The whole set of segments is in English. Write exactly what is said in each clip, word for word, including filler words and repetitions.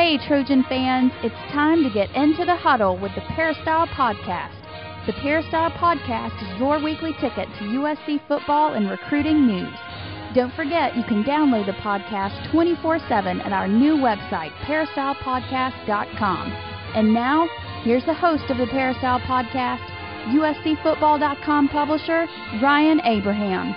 Hey, Trojan fans, it's time to get into the huddle with the Peristyle Podcast. The Peristyle Podcast is your weekly ticket to U S C football and recruiting news. Don't forget, you can download the podcast twenty-four seven at our new website, peristyle podcast dot com. And now, here's the host of the Peristyle Podcast, U S C football dot com publisher, Ryan Abraham.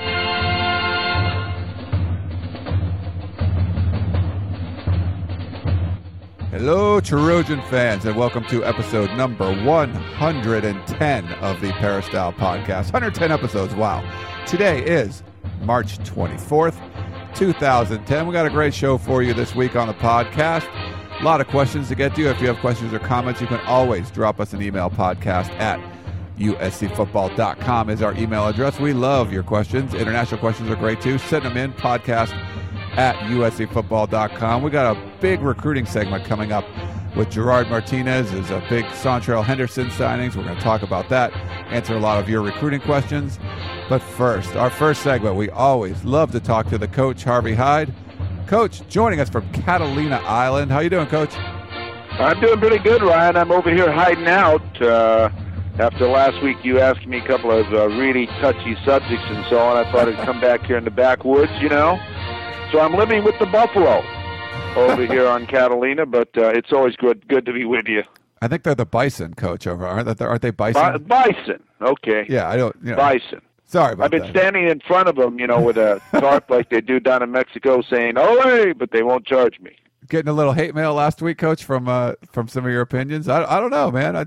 Hello, Trojan fans, and welcome to episode number one hundred ten of the Peristyle Podcast. one hundred ten episodes, wow. Today is March twenty-fourth, two thousand ten. We got a great show for you this week on the podcast. A lot of questions to get to. If you have questions or comments, you can always drop us an email. Podcast at U S C football dot com is our email address. We love your questions. International questions are great too. Send them in, podcast at U S C football dot com. We got a big recruiting segment coming up with Gerard Martinez. There's a big Sontrell Henderson signings. We're going to talk about that, answer a lot of your recruiting questions. But first, our first segment, we always love to talk to the coach, Harvey Hyde. Coach, joining us from Catalina Island. How you doing, Coach? I'm doing pretty good, Ryan. I'm over here hiding out. Uh, after last week, you asked me a couple of uh, really touchy subjects and so on. I thought I'd come back here in the backwoods, you know. So I'm living with the buffalo over here on Catalina, but uh, it's always good good to be with you. I think they're the bison, Coach, over aren't they? Aren't they bison? Bi- bison, okay. Yeah, I don't. You know, bison. Sorry about that. I've been that. standing in front of them, you know, with a tarp like they do down in Mexico, saying "Ole," but they won't charge me. Getting a little hate mail last week, Coach, from uh, from some of your opinions. I I don't know, man. I,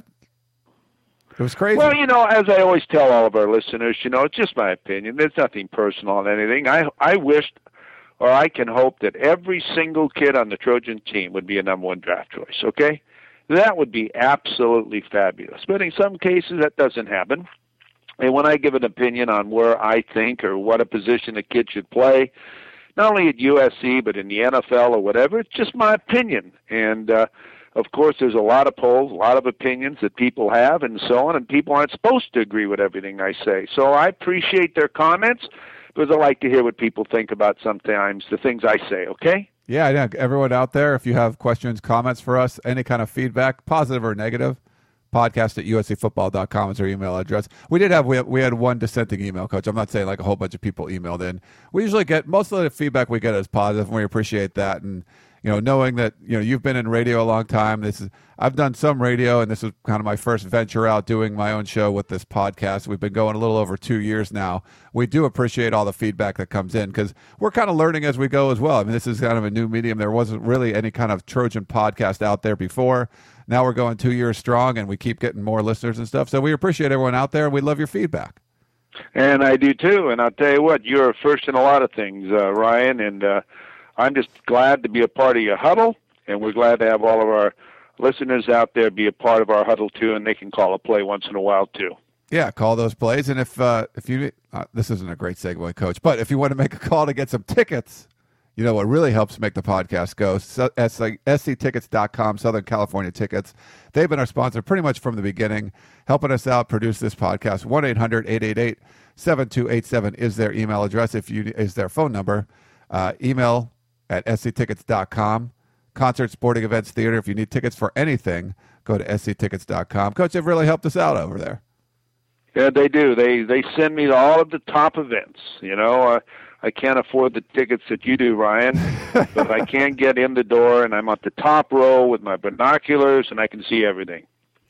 it was crazy. Well, you know, as I always tell all of our listeners, you know, it's just my opinion. There's nothing personal on anything. I I wished. Or I can hope that every single kid on the Trojan team would be a number one draft choice, okay? That would be absolutely fabulous. But in some cases, that doesn't happen. And when I give an opinion on where I think or what a position a kid should play, not only at U S C but in the N F L or whatever, it's just my opinion. And, uh, of course, there's a lot of polls, a lot of opinions that people have and so on, and people aren't supposed to agree with everything I say. So I appreciate their comments, because I like to hear what people think about sometimes the things I say, okay? Yeah, I know. Everyone out there, if you have questions, comments for us, any kind of feedback, positive or negative, podcast at U S C football dot com is our email address. We did have, we, we had one dissenting email, Coach. I'm not saying like a whole bunch of people emailed in. We usually get, most of the feedback we get is positive, and we appreciate that. And, you know, knowing that, you know, you've been in radio a long time. This is, I've done some radio, and this is kind of my first venture out doing my own show with this podcast. We've been going a little over two years now. We do appreciate all the feedback that comes in, because we're kind of learning as we go as well. I mean, this is kind of a new medium. There wasn't really any kind of Trojan podcast out there before. Now we're going two years strong, and we keep getting more listeners and stuff. So we appreciate everyone out there, and we love your feedback. And I do too. And I'll tell you what, you're first in a lot of things, uh, Ryan, and uh, I'm just glad to be a part of your huddle, and we're glad to have all of our listeners out there be a part of our huddle too, and they can call a play once in a while too. Yeah, call those plays. And if uh, if you uh, this isn't a great segue, Coach, but if you want to make a call to get some tickets, you know what really helps make the podcast go? So, S C tickets dot com, Southern California Tickets. They've been our sponsor pretty much from the beginning, helping us out produce this podcast. one eight hundred eight eight eight seven two eight seven is their email address. If you is their phone number, uh, email at S C tickets dot com. Concert, sporting events, theater. If you need tickets for anything, go to S C tickets dot com. Coach, they've really helped us out over there. Yeah, they do. They they send me to all of the top events. You know, uh, I can't afford the tickets that you do, Ryan, but I can get in the door, and I'm at the top row with my binoculars, and I can see everything.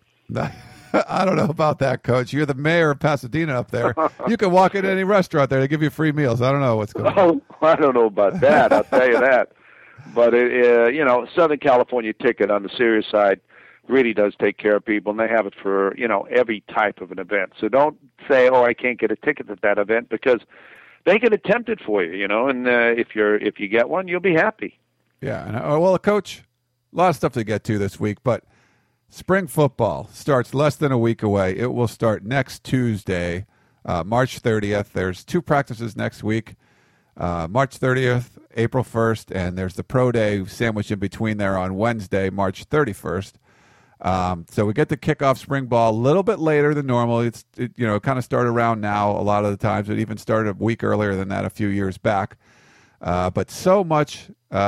I don't know about that, Coach. You're the mayor of Pasadena up there. You can walk into any restaurant there. They give you free meals. I don't know what's going on. Oh, I don't know about that. I'll tell you that. But, it, uh, you know, Southern California Ticket on the serious side really does take care of people, and they have it for, you know, every type of an event. So don't say, oh, I can't get a ticket at that event, because they can attempt it for you, you know, and uh, if you're if you get one, you'll be happy. Yeah. And, uh, well, Coach, a lot of stuff to get to this week, but spring football starts less than a week away. It will start next Tuesday, uh, March thirtieth. There's two practices next week, uh, March thirtieth, April first, and there's the pro day sandwiched in between there on Wednesday, March thirty-first. Um, so we get to kick off spring ball a little bit later than normal. It's it, you know, kind of started around now a lot of the times. It even started a week earlier than that a few years back. Uh, but so much uh,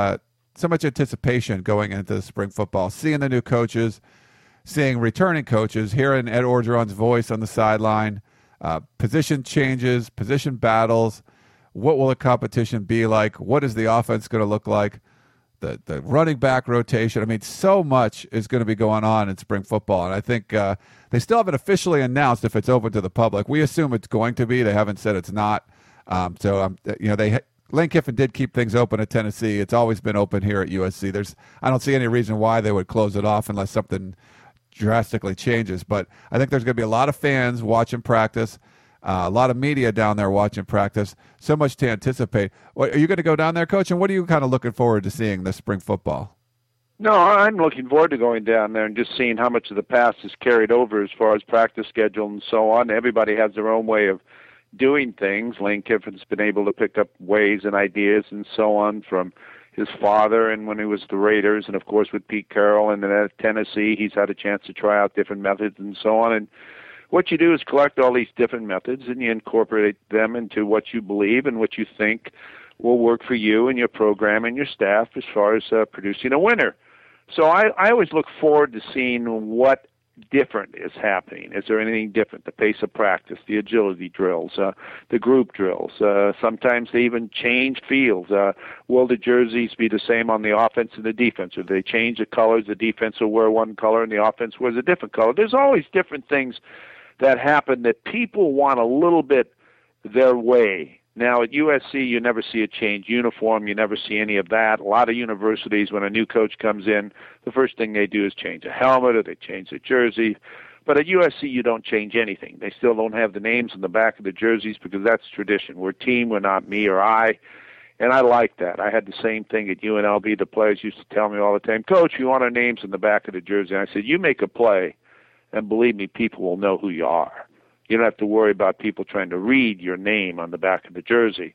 so much anticipation going into the spring football, seeing the new coaches, seeing returning coaches, hearing Ed Orgeron's voice on the sideline, uh, position changes, position battles. What will the competition be like? What is the offense going to look like? The the running back rotation. I mean, so much is going to be going on in spring football, and I think uh, they still haven't officially announced if it's open to the public. We assume it's going to be. They haven't said it's not. Um, so um, you know, they Lane Kiffin did keep things open at Tennessee. It's always been open here at U S C. There's I don't see any reason why they would close it off unless something drastically changes. But I think there's going to be a lot of fans watching practice. Uh, a lot of media down there watching practice. So much to anticipate. What, are you going to go down there, Coach? And what are you kind of looking forward to seeing this spring football? No, I'm looking forward to going down there and just seeing how much of the past is carried over as far as practice schedule and so on. Everybody has their own way of doing things. Lane Kiffin's been able to pick up ways and ideas and so on from his father and when he was the Raiders, and of course with Pete Carroll and then at Tennessee, he's had a chance to try out different methods and so on. And what you do is collect all these different methods and you incorporate them into what you believe and what you think will work for you and your program and your staff as far as uh, producing a winner. So I, I always look forward to seeing what different is happening. Is there anything different? The pace of practice, the agility drills, uh, the group drills. Uh, sometimes they even change fields. Uh, will the jerseys be the same on the offense and the defense? Or do they change the colors? The defense will wear one color and the offense wears a different color. There's always different things that happen that people want a little bit their way. Now, at U S C, you never see a change uniform. You never see any of that. A lot of universities, when a new coach comes in, the first thing they do is change a helmet or they change a jersey. But at U S C, you don't change anything. They still don't have the names on the back of the jerseys because that's tradition. We're a team. We're not me or I. And I like that. I had the same thing at U N L V. The players used to tell me all the time, Coach, we want our names on the back of the jersey. And I said, you make a play, and believe me, people will know who you are. You don't have to worry about people trying to read your name on the back of the jersey.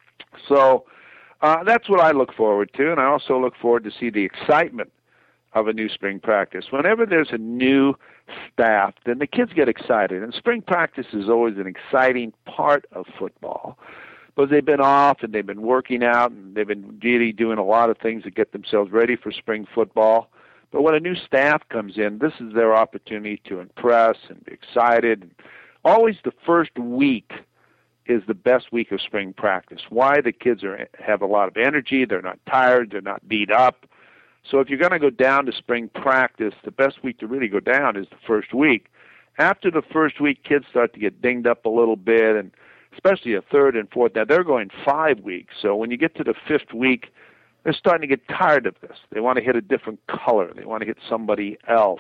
So uh, that's what I look forward to, and I also look forward to see the excitement of a new spring practice. Whenever there's a new staff, then the kids get excited, and spring practice is always an exciting part of football because they've been off and they've been working out and they've been really doing a lot of things to get themselves ready for spring football. But when a new staff comes in, this is their opportunity to impress and be excited. Always the first week is the best week of spring practice. Why? The kids are have a lot of energy. They're not tired. They're not beat up. So if you're going to go down to spring practice, the best week to really go down is the first week. After the first week, kids start to get dinged up a little bit, and especially a third and fourth. Now, they're going five weeks. So when you get to the fifth week, they're starting to get tired of this. They want to hit a different color. They want to hit somebody else.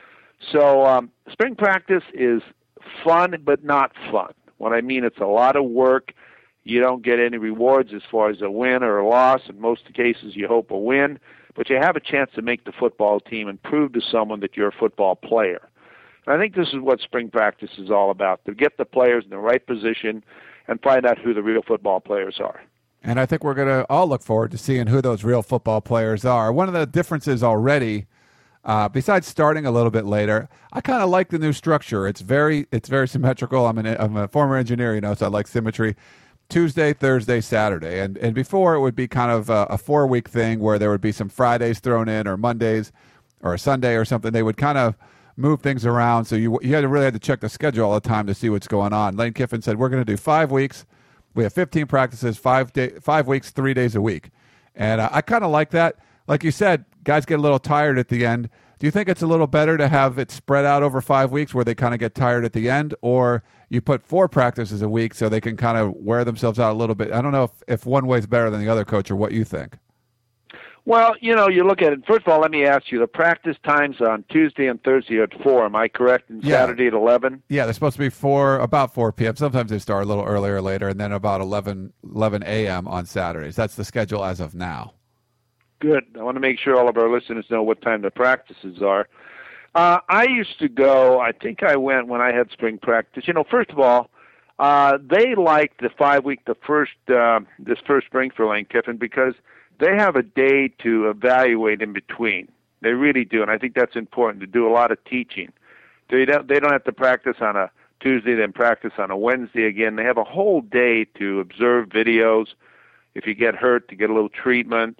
So um, spring practice is fun, but not fun. What I mean, it's a lot of work. You don't get any rewards as far as a win or a loss. In most cases, you hope a win, but you have a chance to make the football team and prove to someone that you're a football player. And I think this is what spring practice is all about, to get the players in the right position and find out who the real football players are. And I think we're going to all look forward to seeing who those real football players are. One of the differences already, uh, besides starting a little bit later, I kind of like the new structure. It's very it's very symmetrical. I'm, an, I'm a former engineer, you know, so I like symmetry. Tuesday, Thursday, Saturday. And and before it would be kind of a, a four-week thing where there would be some Fridays thrown in or Mondays or a Sunday or something. They would kind of move things around. So you you had to really had to check the schedule all the time to see what's going on. Lane Kiffin said, we're going to do five weeks. We have fifteen practices, five day, five weeks, three days a week. And uh, I kind of like that. Like you said, guys get a little tired at the end. Do you think it's a little better to have it spread out over five weeks where they kind of get tired at the end, or you put four practices a week so they can kind of wear themselves out a little bit? I don't know if, if one way is better than the other, Coach, or what you think. Well, you know, you look at it. First of all, let me ask you, the practice times on Tuesday and Thursday at four, am I correct? And yeah. Saturday at eleven? Yeah, they're supposed to be four, about four p.m. Sometimes they start a little earlier or later, and then about eleven a.m. on Saturdays. That's the schedule as of now. Good. I want to make sure all of our listeners know what time the practices are. Uh, I used to go, I think I went when I had spring practice. You know, first of all, uh, they liked the five-week, the first, uh, this first spring for Lane Kiffin because they have a day to evaluate in between. They really do, and I think that's important, to do a lot of teaching. They don't, they don't have to practice on a Tuesday, then practice on a Wednesday again. They have a whole day to observe videos. If you get hurt, to get a little treatment.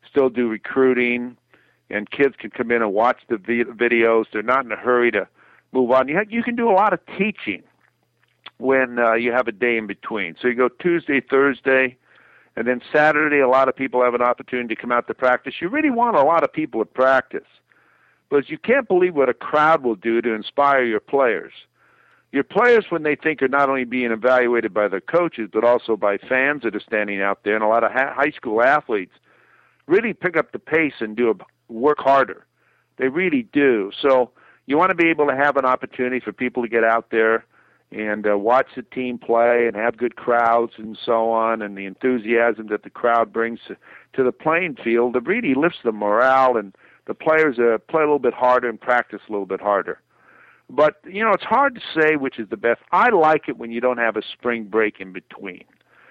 still do recruiting, and kids can come in and watch the videos. They're not in a hurry to move on. You, have, you can do a lot of teaching when uh, you have a day in between. So you go Tuesday, Thursday, and then Saturday, a lot of people have an opportunity to come out to practice. You really want a lot of people at practice, because you can't believe what a crowd will do to inspire your players. Your players, when they think, are not only being evaluated by their coaches, but also by fans that are standing out there, and a lot of ha- high school athletes really pick up the pace and do a, work harder. They really do. So you want to be able to have an opportunity for people to get out there and uh, watch the team play and have good crowds and so on, and the enthusiasm that the crowd brings to, to the playing field. It really lifts the morale, and the players uh, play a little bit harder and practice a little bit harder. But, you know, it's hard to say which is the best. I like it when you don't have a spring break in between.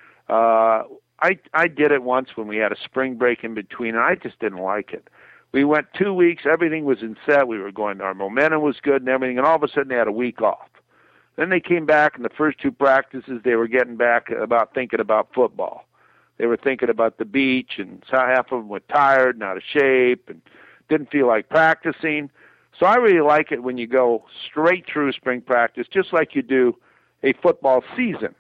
Uh, I I did it once when we had a spring break in between, and I just didn't like it. We went two weeks, everything was in set, we were going, our momentum was good and everything, and all of a sudden they had a week off. Then they came back, and the first two practices, they were getting back about thinking about football. They were thinking about the beach, and half of them were tired and out of shape and didn't feel like practicing. So I really like it when you go straight through spring practice, just like you do a football season.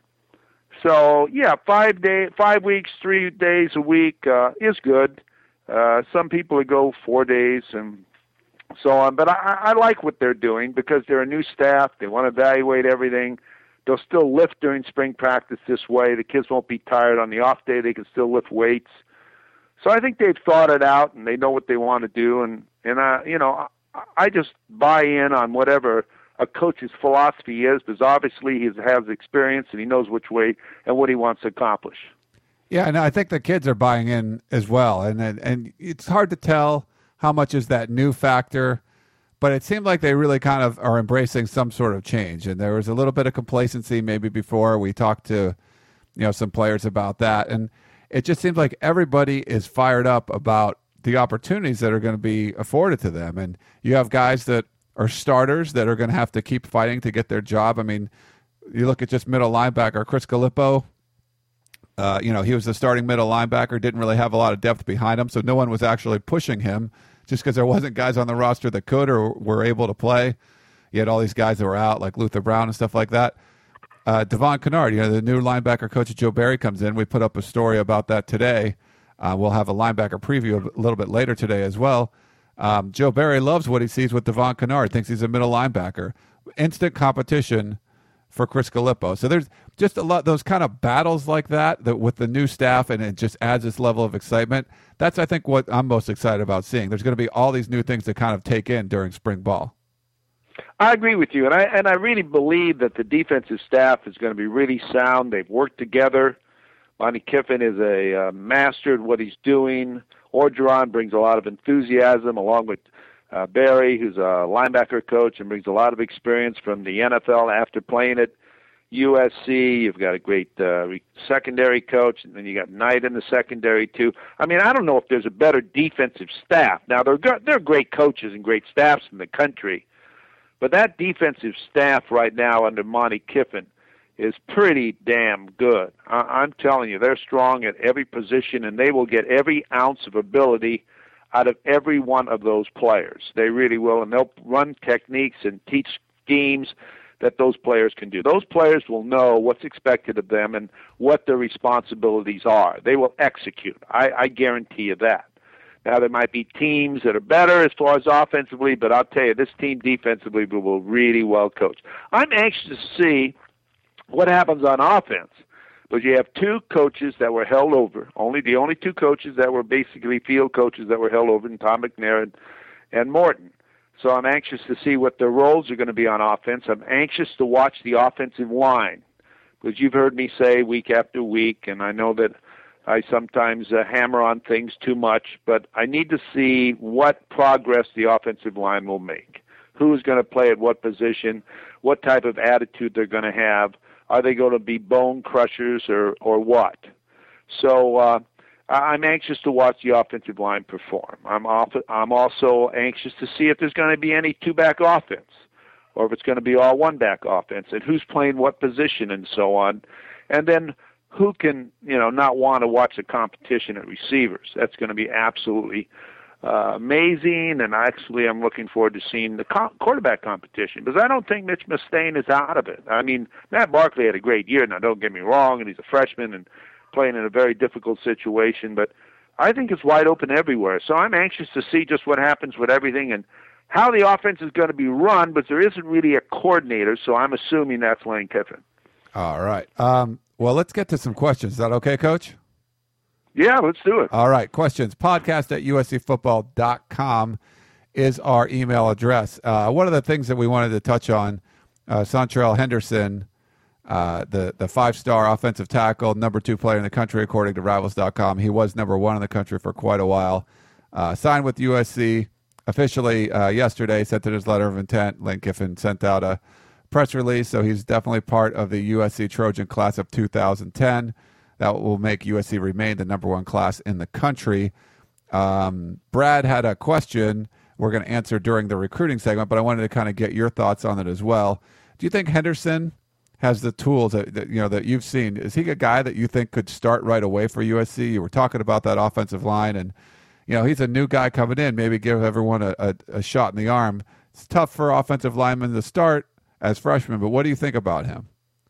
So, yeah, five day, five weeks, three days a week uh, is good. Uh, some people go four days and so on. But I, I like what they're doing because they're a new staff. They want to evaluate everything. They'll still lift during spring practice this way. The kids won't be tired on the off day. They can still lift weights. So I think they've thought it out, and they know what they want to do. And, and uh, you know, I just buy in on whatever a coach's philosophy is, because obviously he has experience and he knows which way and what he wants to accomplish. Yeah, and I think the kids are buying in as well. And, and and it's hard to tell how much is that new factor, but it seemed like they really kind of are embracing some sort of change. And there was a little bit of complacency maybe before. We talked to, you know, some players about that. And it just seems like everybody is fired up about the opportunities that are going to be afforded to them. And you have guys that are starters that are going to have to keep fighting to get their job. I mean, you look at just middle linebacker, Chris Gallipo, uh, you know, he was the starting middle linebacker, didn't really have a lot of depth behind him, so no one was actually pushing him just because there wasn't guys on the roster that could or were able to play. You had all these guys that were out, like Luther Brown and stuff like that. Uh, Devon Kennard, you know, the new linebacker coach, Joe Barry, comes in. We put up a story about that today. Uh, we'll have a linebacker preview a little bit later today as well. Um, Joe Barry loves what he sees with Devon Kennard, thinks he's a middle linebacker. Instant competition for Chris Gallipo. So there's just a lot, those kind of battles like that, that with the new staff, and it just adds this level of excitement. That's, I think, what I'm most excited about seeing. There's going to be all these new things to kind of take in during spring ball. I agree with you, and I and I really believe that the defensive staff is going to be really sound. They've worked together. Monty Kiffin is a uh, master at what he's doing. Orgeron brings a lot of enthusiasm, along with uh, Barry, who's a linebacker coach and brings a lot of experience from the N F L after playing at U S C. You've got a great uh, secondary coach, and then you got Knight in the secondary too. I mean, I don't know if there's a better defensive staff. Now, they're go- they're great coaches and great staffs in the country, but that defensive staff right now under Monty Kiffin is pretty damn good. I- I'm telling you, they're strong at every position, and they will get every ounce of ability out of every one of those players. They really will, and they'll run techniques and teach schemes that those players can do. Those players will know what's expected of them and what their responsibilities are. They will execute. I, I guarantee you that. Now, there might be teams that are better as far as offensively, but I'll tell you, this team defensively will really well coach. I'm anxious to see what happens on offense, but you have two coaches that were held over, only the only two coaches that were basically field coaches that were held over, and Tom McNair and, and Morton. So I'm anxious to see what their roles are going to be on offense. I'm anxious to watch the offensive line, because you've heard me say week after week, and I know that I sometimes uh, hammer on things too much, but I need to see what progress the offensive line will make. Who's going to play at what position, what type of attitude they're going to have. Are they going to be bone crushers or, or what? So uh, I'm anxious to watch the offensive line perform. I'm, off, I'm also anxious to see if there's going to be any two-back offense, or if it's going to be all one-back offense, and who's playing what position and so on. And then who can, you know, not want to watch the competition at receivers? That's going to be absolutely uh, amazing, and actually I'm looking forward to seeing the co- quarterback competition, because I don't think Mitch Mustaine is out of it. I mean, Matt Barkley had a great year, now don't get me wrong, and he's a freshman and playing in a very difficult situation, but I think it's wide open everywhere. So I'm anxious to see just what happens with everything and how the offense is going to be run, but there isn't really a coordinator, so I'm assuming that's Lane Kiffin. All right. Um, well, let's get to some questions. Is that okay, Coach? Yeah, let's do it. All right. Questions. Podcast at U S C football dot com is our email address. Uh, one of the things that we wanted to touch on, uh, Santrell Henderson, uh, the, the five-star offensive tackle, number two player in the country, according to Rivals dot com. He was number one in the country for quite a while. Uh, signed with U S C officially uh, yesterday, sent in his letter of intent. Lane Kiffin sent out a press release, so he's definitely part of the U S C Trojan class of two thousand ten. That will make U S C remain the number one class in the country. Um, Brad had a question we're going to answer during the recruiting segment, but I wanted to kind of get your thoughts on it as well. Do you think Henderson has the tools that, that you know that you've seen? Is he a guy that you think could start right away for U S C? You were talking about that offensive line, and you know he's a new guy coming in. Maybe give everyone a, a, a shot in the arm. It's tough for offensive linemen to start as freshmen, but what do you think about him?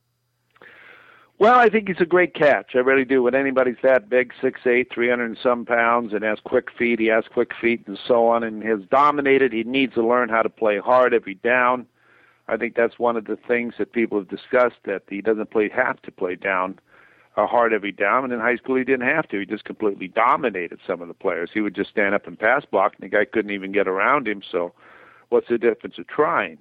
Well, I think he's a great catch. I really do. When anybody's that big, six eight, three hundred and some pounds, and has quick feet, he has quick feet and so on, and has dominated. He needs to learn how to play hard every down. I think that's one of the things that people have discussed, that he doesn't play have to play down uh, hard every down. And in high school, he didn't have to. He just completely dominated some of the players. He would just stand up and pass block, and the guy couldn't even get around him. So what's the difference of trying?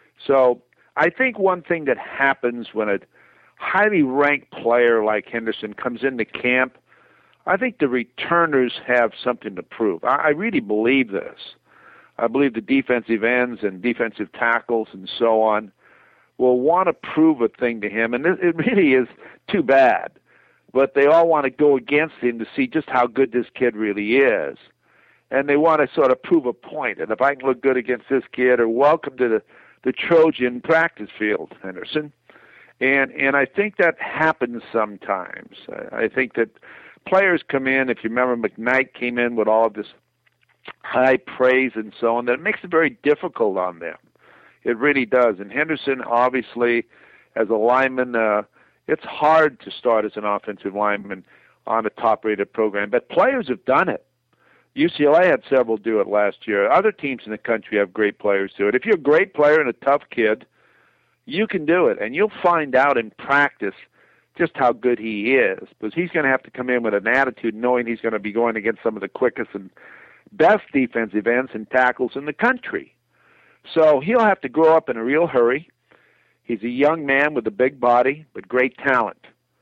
So I think one thing that happens when a highly ranked player like Henderson comes into camp, I think the returners have something to prove. I, I really believe this. I believe the defensive ends and defensive tackles and so on will want to prove a thing to him, and it, it really is too bad. But they all want to go against him to see just how good this kid really is. And they want to sort of prove a point. And if I can look good against this kid, or welcome to the, the Trojan practice field, Henderson. And and I think that happens sometimes. I, I think that players come in, if you remember, McKnight came in with all of this high praise and so on, that it makes it very difficult on them. It really does. And Henderson, obviously, as a lineman, uh, it's hard to start as an offensive lineman on a top-rated program. But players have done it. U C L A had several do it last year. Other teams in the country have great players do it. If you're a great player and a tough kid, you can do it, and you'll find out in practice just how good he is, because he's going to have to come in with an attitude knowing he's going to be going against some of the quickest and best defensive ends and tackles in the country. So he'll have to grow up in a real hurry. He's a young man with a big body, but great talent.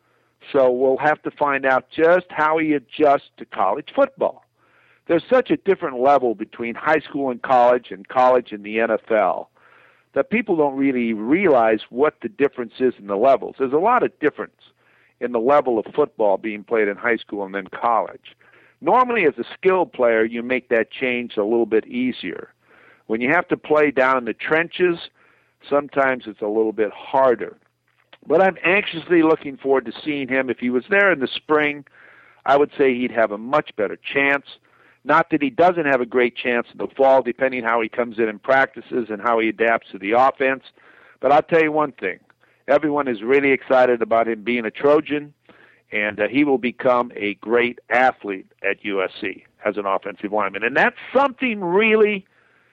So we'll have to find out just how he adjusts to college football. There's such a different level between high school and college and college and the N F L that people don't really realize what the difference is in the levels. There's a lot of difference in the level of football being played in high school and then college. Normally, as a skilled player, you make that change a little bit easier. When you have to play down in the trenches, sometimes it's a little bit harder. But I'm anxiously looking forward to seeing him. If he was there in the spring, I would say he'd have a much better chance. Not that he doesn't have a great chance in the fall, depending how he comes in and practices and how he adapts to the offense. But I'll tell you one thing. Everyone is really excited about him being a Trojan, and uh, he will become a great athlete at U S C as an offensive lineman. And that's something really,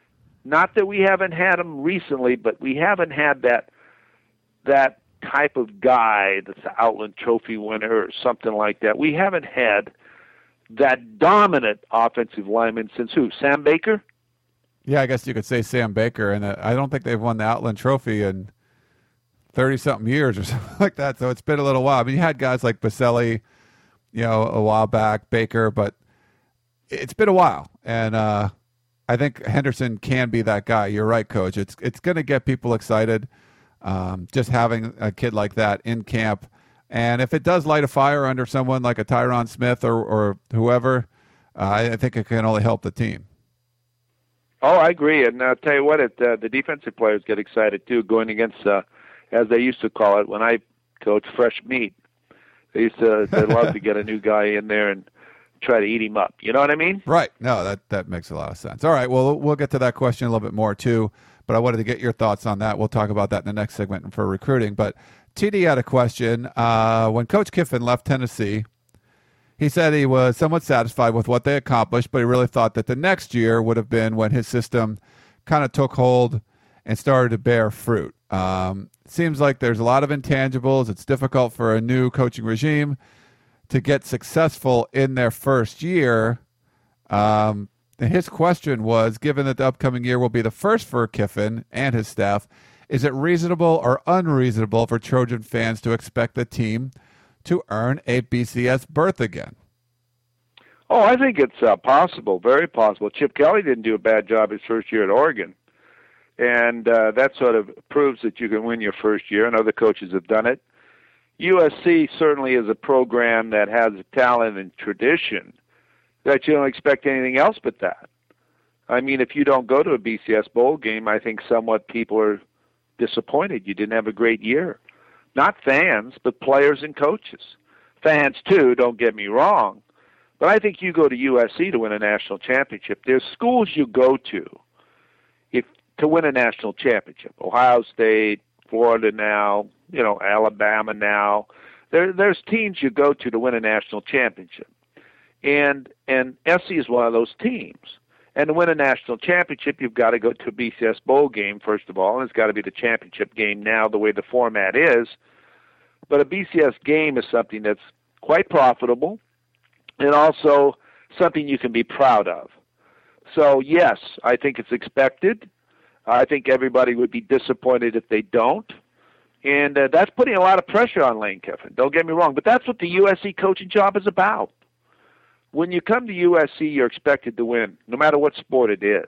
not that we haven't had him recently, but we haven't had that that type of guy that's an Outland Trophy winner or something like that. We haven't had that dominant offensive lineman since who? Sam Baker? Yeah, I guess you could say Sam Baker, and uh, I don't think they've won the Outland Trophy in thirty-something years or something like that, so it's been a little while. I mean, you had guys like Baselli, you know, a while back, Baker, but it's been a while, and uh, I think Henderson can be that guy. You're right, Coach. It's, it's going to get people excited, um, just having a kid like that in camp. And if it does light a fire under someone like a Tyron Smith or, or whoever, uh, I think it can only help the team. Oh, I agree. And I'll tell you what, it, uh, the defensive players get excited, too, going against, uh, as they used to call it when I coached, fresh meat. They used to they love to get a new guy in there and try to eat him up. You know what I mean? Right. No, that, that makes a lot of sense. All right. Well, we'll get to that question a little bit more too, but I wanted to get your thoughts on that. We'll talk about that in the next segment for recruiting. But T D had a question. Uh, when Coach Kiffin left Tennessee, he said he was somewhat satisfied with what they accomplished, but he really thought that the next year would have been when his system kind of took hold and started to bear fruit. Um, seems like there's a lot of intangibles. It's difficult for a new coaching regime to get successful in their first year. Um, and his question was, given that the upcoming year will be the first for Kiffin and his staff, is it reasonable or unreasonable for Trojan fans to expect the team to earn a B C S berth again? Oh, I think it's uh, possible, very possible. Chip Kelly didn't do a bad job his first year at Oregon. And uh, that sort of proves that you can win your first year, and other coaches have done it. U S C certainly is a program that has talent and tradition that you don't expect anything else but that. I mean, if you don't go to a B C S bowl game, I think somewhat people are disappointed. You didn't have a great year. Not fans, but players and coaches. Fans, too, don't get me wrong. But I think you go to U S C to win a national championship. There's schools you go to if to win a national championship. Ohio State, Florida now, you know, Alabama now. There, there's teams you go to to win a national championship. And and S C is one of those teams. And to win a national championship, you've got to go to a B C S bowl game, first of all, and it's got to be the championship game now the way the format is. But a B C S game is something that's quite profitable and also something you can be proud of. So, yes, I think it's expected. I think everybody would be disappointed if they don't. And uh, that's putting a lot of pressure on Lane Kiffin. Don't get me wrong, but that's what the U S C coaching job is about. When you come to U S C, you're expected to win, no matter what sport it is.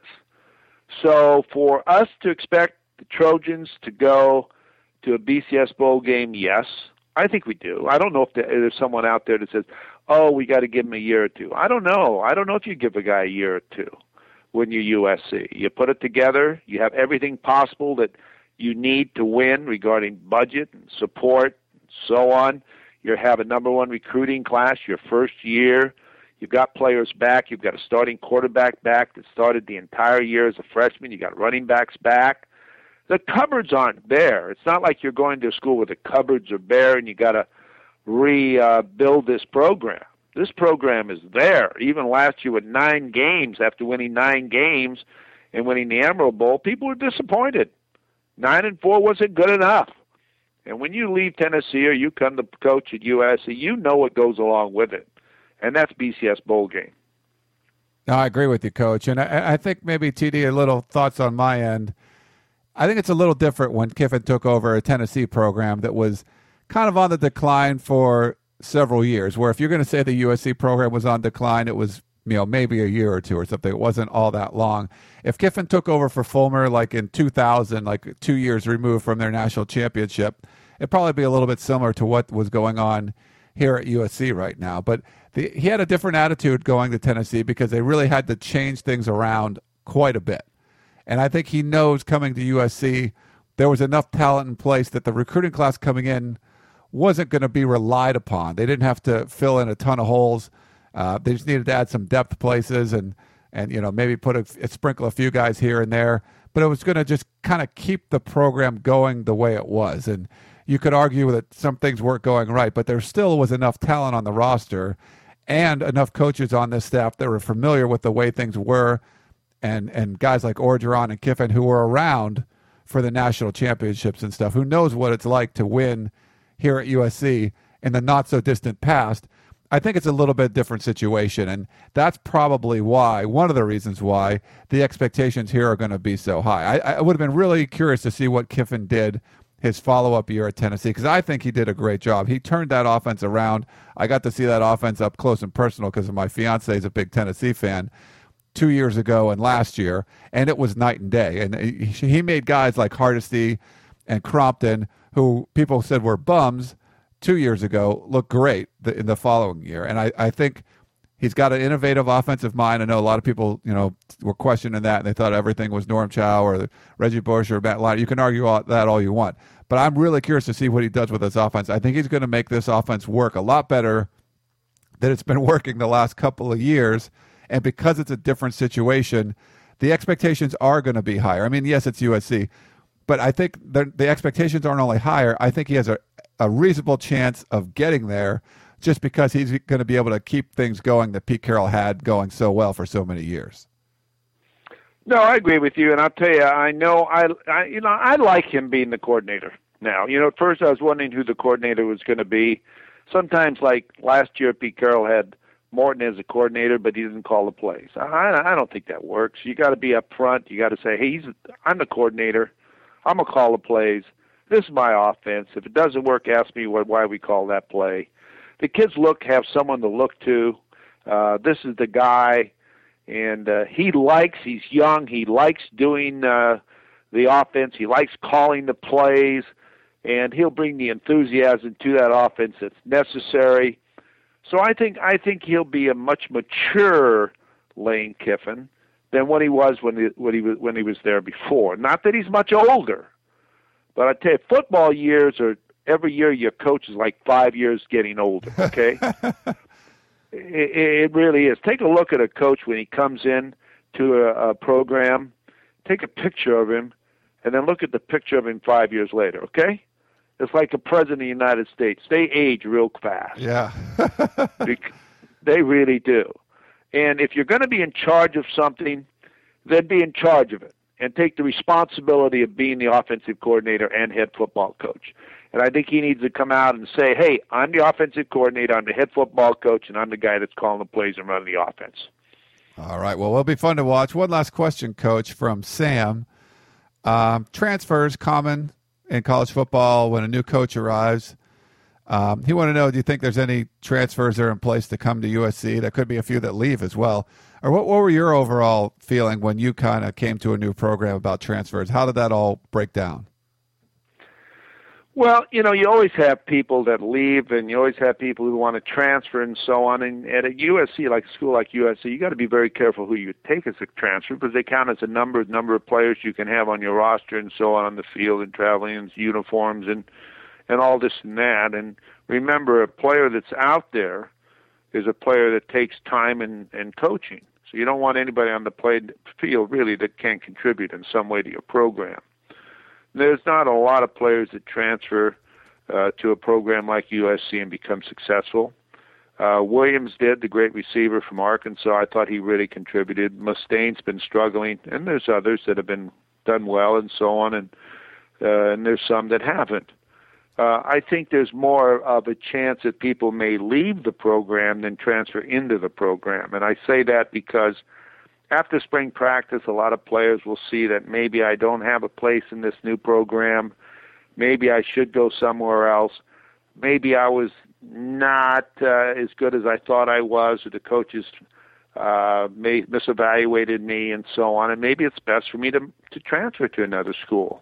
So for us to expect the Trojans to go to a B C S bowl game, yes, I think we do. I don't know if there's someone out there that says, oh, we got to give him a year or two. I don't know. I don't know if you give a guy a year or two when you're U S C. You put it together. You have everything possible that you need to win regarding budget and support and so on. You have a number one recruiting class your first year. You've got players back. You've got a starting quarterback back that started the entire year as a freshman. You got running backs back. The cupboards aren't bare. It's not like you're going to a school where the cupboards are bare and you got to rebuild uh, this program. This program is there. Even last year with nine games, after winning nine games and winning the Emerald Bowl, people were disappointed. Nine and four wasn't good enough. And when you leave Tennessee or you come to coach at U S C, you know what goes along with it. And that's B C S bowl game. No, I agree with you, Coach. And I, I think maybe, T D, a little thoughts on my end. I think it's a little different when Kiffin took over a Tennessee program that was kind of on the decline for several years, where if you're going to say the U S C program was on decline, it was, you know, maybe a year or two or something. It wasn't all that long. If Kiffin took over for Fulmer like in two thousand, like two years removed from their national championship, it'd probably be a little bit similar to what was going on here at U S C right now. But the, he had a different attitude going to Tennessee because they really had to change things around quite a bit. And I think he knows coming to U S C, there was enough talent in place that the recruiting class coming in wasn't going to be relied upon. They didn't have to fill in a ton of holes. Uh, they just needed to add some depth places and, and you know, maybe put a, a sprinkle a few guys here and there. But it was going to just kind of keep the program going the way it was. And you could argue that some things weren't going right, but there still was enough talent on the roster and enough coaches on this staff that were familiar with the way things were, and and guys like Orgeron and Kiffin who were around for the national championships and stuff, who knows what it's like to win here at U S C in the not-so-distant past. I think it's a little bit different situation, and that's probably why, one of the reasons why, the expectations here are going to be so high. I, I would have been really curious to see what Kiffin did his follow-up year at Tennessee, because I think he did a great job. He turned that offense around. I got to see that offense up close and personal because my fiance is a big Tennessee fan two years ago and last year, and it was night and day. And he, he made guys like Hardesty and Crompton, who people said were bums two years ago, look great the, in the following year. And I, I think He's got an innovative offensive mind. I know a lot of people, you know, were questioning that, and they thought everything was Norm Chow or Reggie Bush or Matt Lyon. You can argue all, that all you want. But I'm really curious to see what he does with this offense. I think he's going to make this offense work a lot better than it's been working the last couple of years. And because it's a different situation, the expectations are going to be higher. I mean, yes, it's U S C, but I think the, the expectations aren't only higher. I think he has a, a reasonable chance of getting there just because he's going to be able to keep things going that Pete Carroll had going so well for so many years. No, I agree with you, and I'll tell you, I know, I, I, you know, I like him being the coordinator now. You know, at first I was wondering who the coordinator was going to be. Sometimes, like last year, Pete Carroll had Morton as a coordinator, but he didn't call the plays. I, I don't think that works. You got to be up front. You got to say, hey, he's, I'm the coordinator. I'm gonna call the plays. This is my offense. If it doesn't work, ask me what, why we call that play. The kids look have someone to look to. Uh, this is the guy. And uh, he likes, he's young, he likes doing uh, the offense, he likes calling the plays, and he'll bring the enthusiasm to that offense that's necessary. So I think I think he'll be a much mature Lane Kiffin than what he was when he, when he was when he was there before. Not that he's much older, but I tell you, football years are every year your coach is like five years getting older. Okay. It, it really is. Take a look at a coach when he comes in to a, a program. Take a picture of him, and then look at the picture of him five years later, okay? It's like a president of the United States. They age real fast. Yeah. They really do. And if you're going to be in charge of something, then be in charge of it and take the responsibility of being the offensive coordinator and head football coach. And I think he needs to come out and say, hey, I'm the offensive coordinator, I'm the head football coach, and I'm the guy that's calling the plays and running the offense. All right. Well, it'll be fun to watch. One last question, Coach, from Sam. Um, transfers common in college football when a new coach arrives. Um, he wanted to know, do you think there's any transfers that are in place to come to U S C? There could be a few that leave as well. Or what, what were your overall feeling when you kind of came to a new program about transfers? How did that all break down? Well, you know, you always have people that leave, and you always have people who want to transfer and so on. And at a U S C, like a school like U S C, you got to be very careful who you take as a transfer because they count as a number, number of players you can have on your roster and so on on the field and traveling and uniforms and and all this and that. And remember, a player that's out there is a player that takes time and, and coaching. So you don't want anybody on the play field really that can't contribute in some way to your program. There's not a lot of players that transfer uh, to a program like U S C and become successful. Uh, Williams did, the great receiver from Arkansas. I thought he really contributed. Mustaine's been struggling, and there's others that have been done well and so on, and uh, and there's some that haven't. Uh, I think there's more of a chance that people may leave the program than transfer into the program, and I say that because after spring practice, a lot of players will see that maybe I don't have a place in this new program. Maybe I should go somewhere else. Maybe I was not uh, as good as I thought I was, or the coaches uh, may misevaluated me and so on, and maybe it's best for me to, to transfer to another school.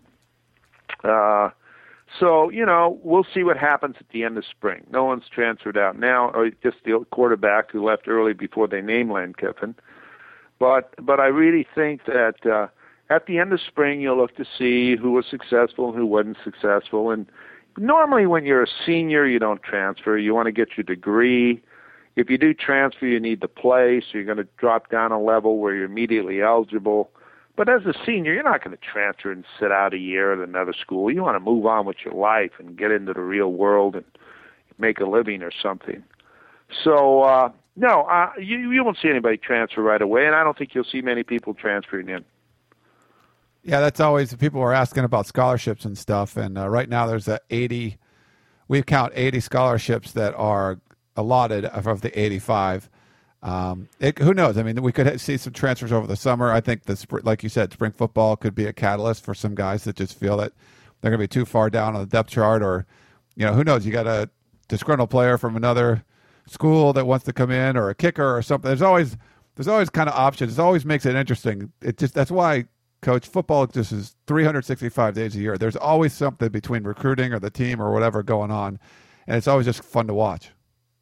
Uh, so, you know, we'll see what happens at the end of spring. No one's transferred out now, or just the quarterback who left early before they named Lane Kiffin. But but I really think that uh, at the end of spring, you'll look to see who was successful and who wasn't successful. And normally when you're a senior, you don't transfer. You want to get your degree. If you do transfer, you need to play, so you're going to drop down a level where you're immediately eligible. But as a senior, you're not going to transfer and sit out a year at another school. You want to move on with your life and get into the real world and make a living or something. So, uh, no, uh, you, you won't see anybody transfer right away, and I don't think you'll see many people transferring in. Yeah, that's always, people are asking about scholarships and stuff, and uh, right now there's a eighty, we count eighty scholarships that are allotted of the eighty-five. Um, it, who knows? I mean, we could see some transfers over the summer. I think, the like you said, spring football could be a catalyst for some guys that just feel that they're going to be too far down on the depth chart, or, you know, who knows? You got a disgruntled player from another school that wants to come in, or a kicker or something. There's always there's always kind of options. It always makes it interesting. It just that's why, Coach, football just is three hundred sixty-five days a year. There's always something between recruiting or the team or whatever going on, and it's always just fun to watch.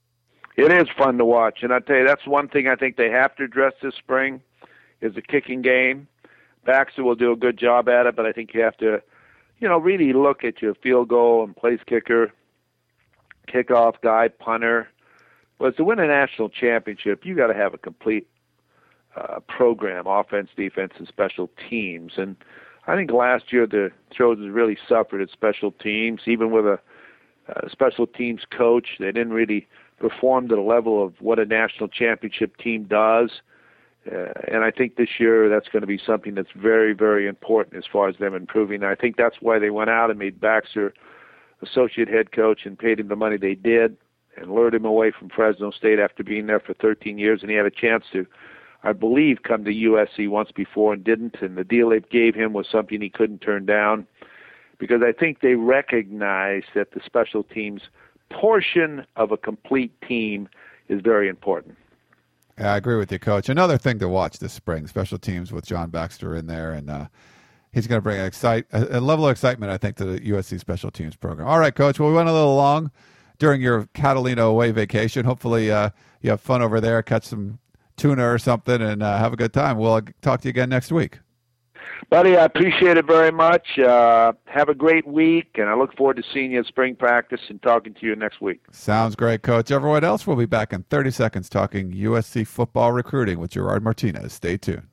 It is fun to watch, and I tell you, that's one thing I think they have to address this spring is the kicking game. Baxter will do a good job at it, but I think you have to, you know, really look at your field goal and place kicker, kickoff guy, punter. Well, to win a national championship, you got to have a complete uh, program, offense, defense, and special teams. And I think last year the Trojans really suffered at special teams, even with a, a special teams coach. They didn't really perform to the level of what a national championship team does. Uh, and I think this year that's going to be something that's very, very important as far as them improving. I think that's why they went out and made Baxter associate head coach and paid him the money they did and lured him away from Fresno State after being there for thirteen years. And he had a chance to, I believe, come to U S C once before and didn't. And the deal they gave him was something he couldn't turn down because I think they recognized that the special teams portion of a complete team is very important. Yeah, I agree with you, Coach. Another thing to watch this spring, special teams with John Baxter in there, and uh, he's going to bring an excite, a, a level of excitement, I think, to the U S C special teams program. All right, Coach. Well, we went a little long during your Catalina away vacation. Hopefully uh, you have fun over there, catch some tuna or something, and uh, have a good time. We'll talk to you again next week. Buddy, I appreciate it very much. Uh, have a great week, and I look forward to seeing you at spring practice and talking to you next week. Sounds great, Coach. Everyone else will be back in thirty seconds talking U S C football recruiting with Gerard Martinez. Stay tuned.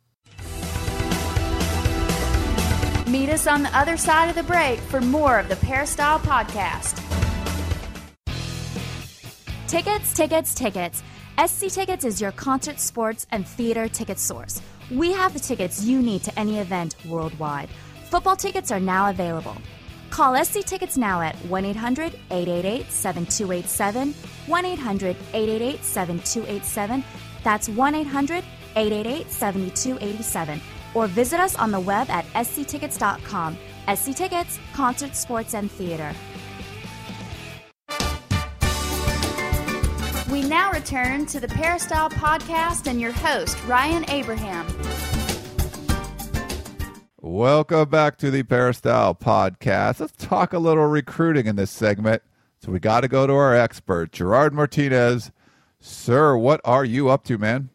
Meet us on the other side of the break for more of the Peristyle Podcast. Tickets, tickets, tickets. S C Tickets is your concert, sports, and theater ticket source. We have the tickets you need to any event worldwide. Football tickets are now available. Call S C Tickets now at one eight hundred, eight eight eight, seven two eight seven, one eight hundred, eight eight eight, seven two eight seven. That's one eight hundred, eight eight eight, seven two eight seven. Or visit us on the web at s c tickets dot com. S C Tickets, concert, sports, and theater. We now return to the Peristyle Podcast and your host, Ryan Abraham. Welcome back to the Peristyle Podcast. Let's talk a little recruiting in this segment. So we got to go to our expert, Gerard Martinez. Sir, what are you up to, man?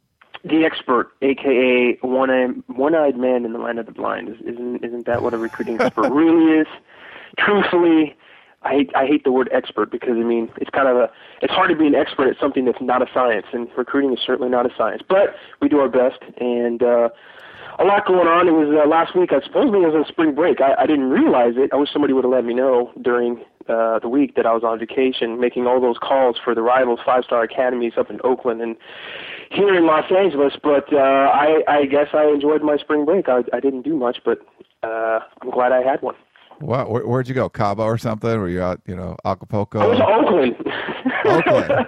The expert, a k a one-eyed, one-eyed man in the land of the blind. Isn't, isn't that what a recruiting expert really is? Truthfully, I hate, I hate the word expert because, I mean, it's kind of a, it's hard to be an expert at something that's not a science, and recruiting is certainly not a science. But we do our best, and uh, a lot going on. It was uh, last week, I suppose it was on spring break. I, I didn't realize it. I wish somebody would have let me know during uh, the week that I was on vacation, making all those calls for the rivals five-star academies up in Oakland and here in Los Angeles. But uh, I, I guess I enjoyed my spring break. I, I didn't do much, but uh, I'm glad I had one. Wow, where, where'd you go? Cabo or something? Were you out, you know, Acapulco? I was in Oakland. Oakland.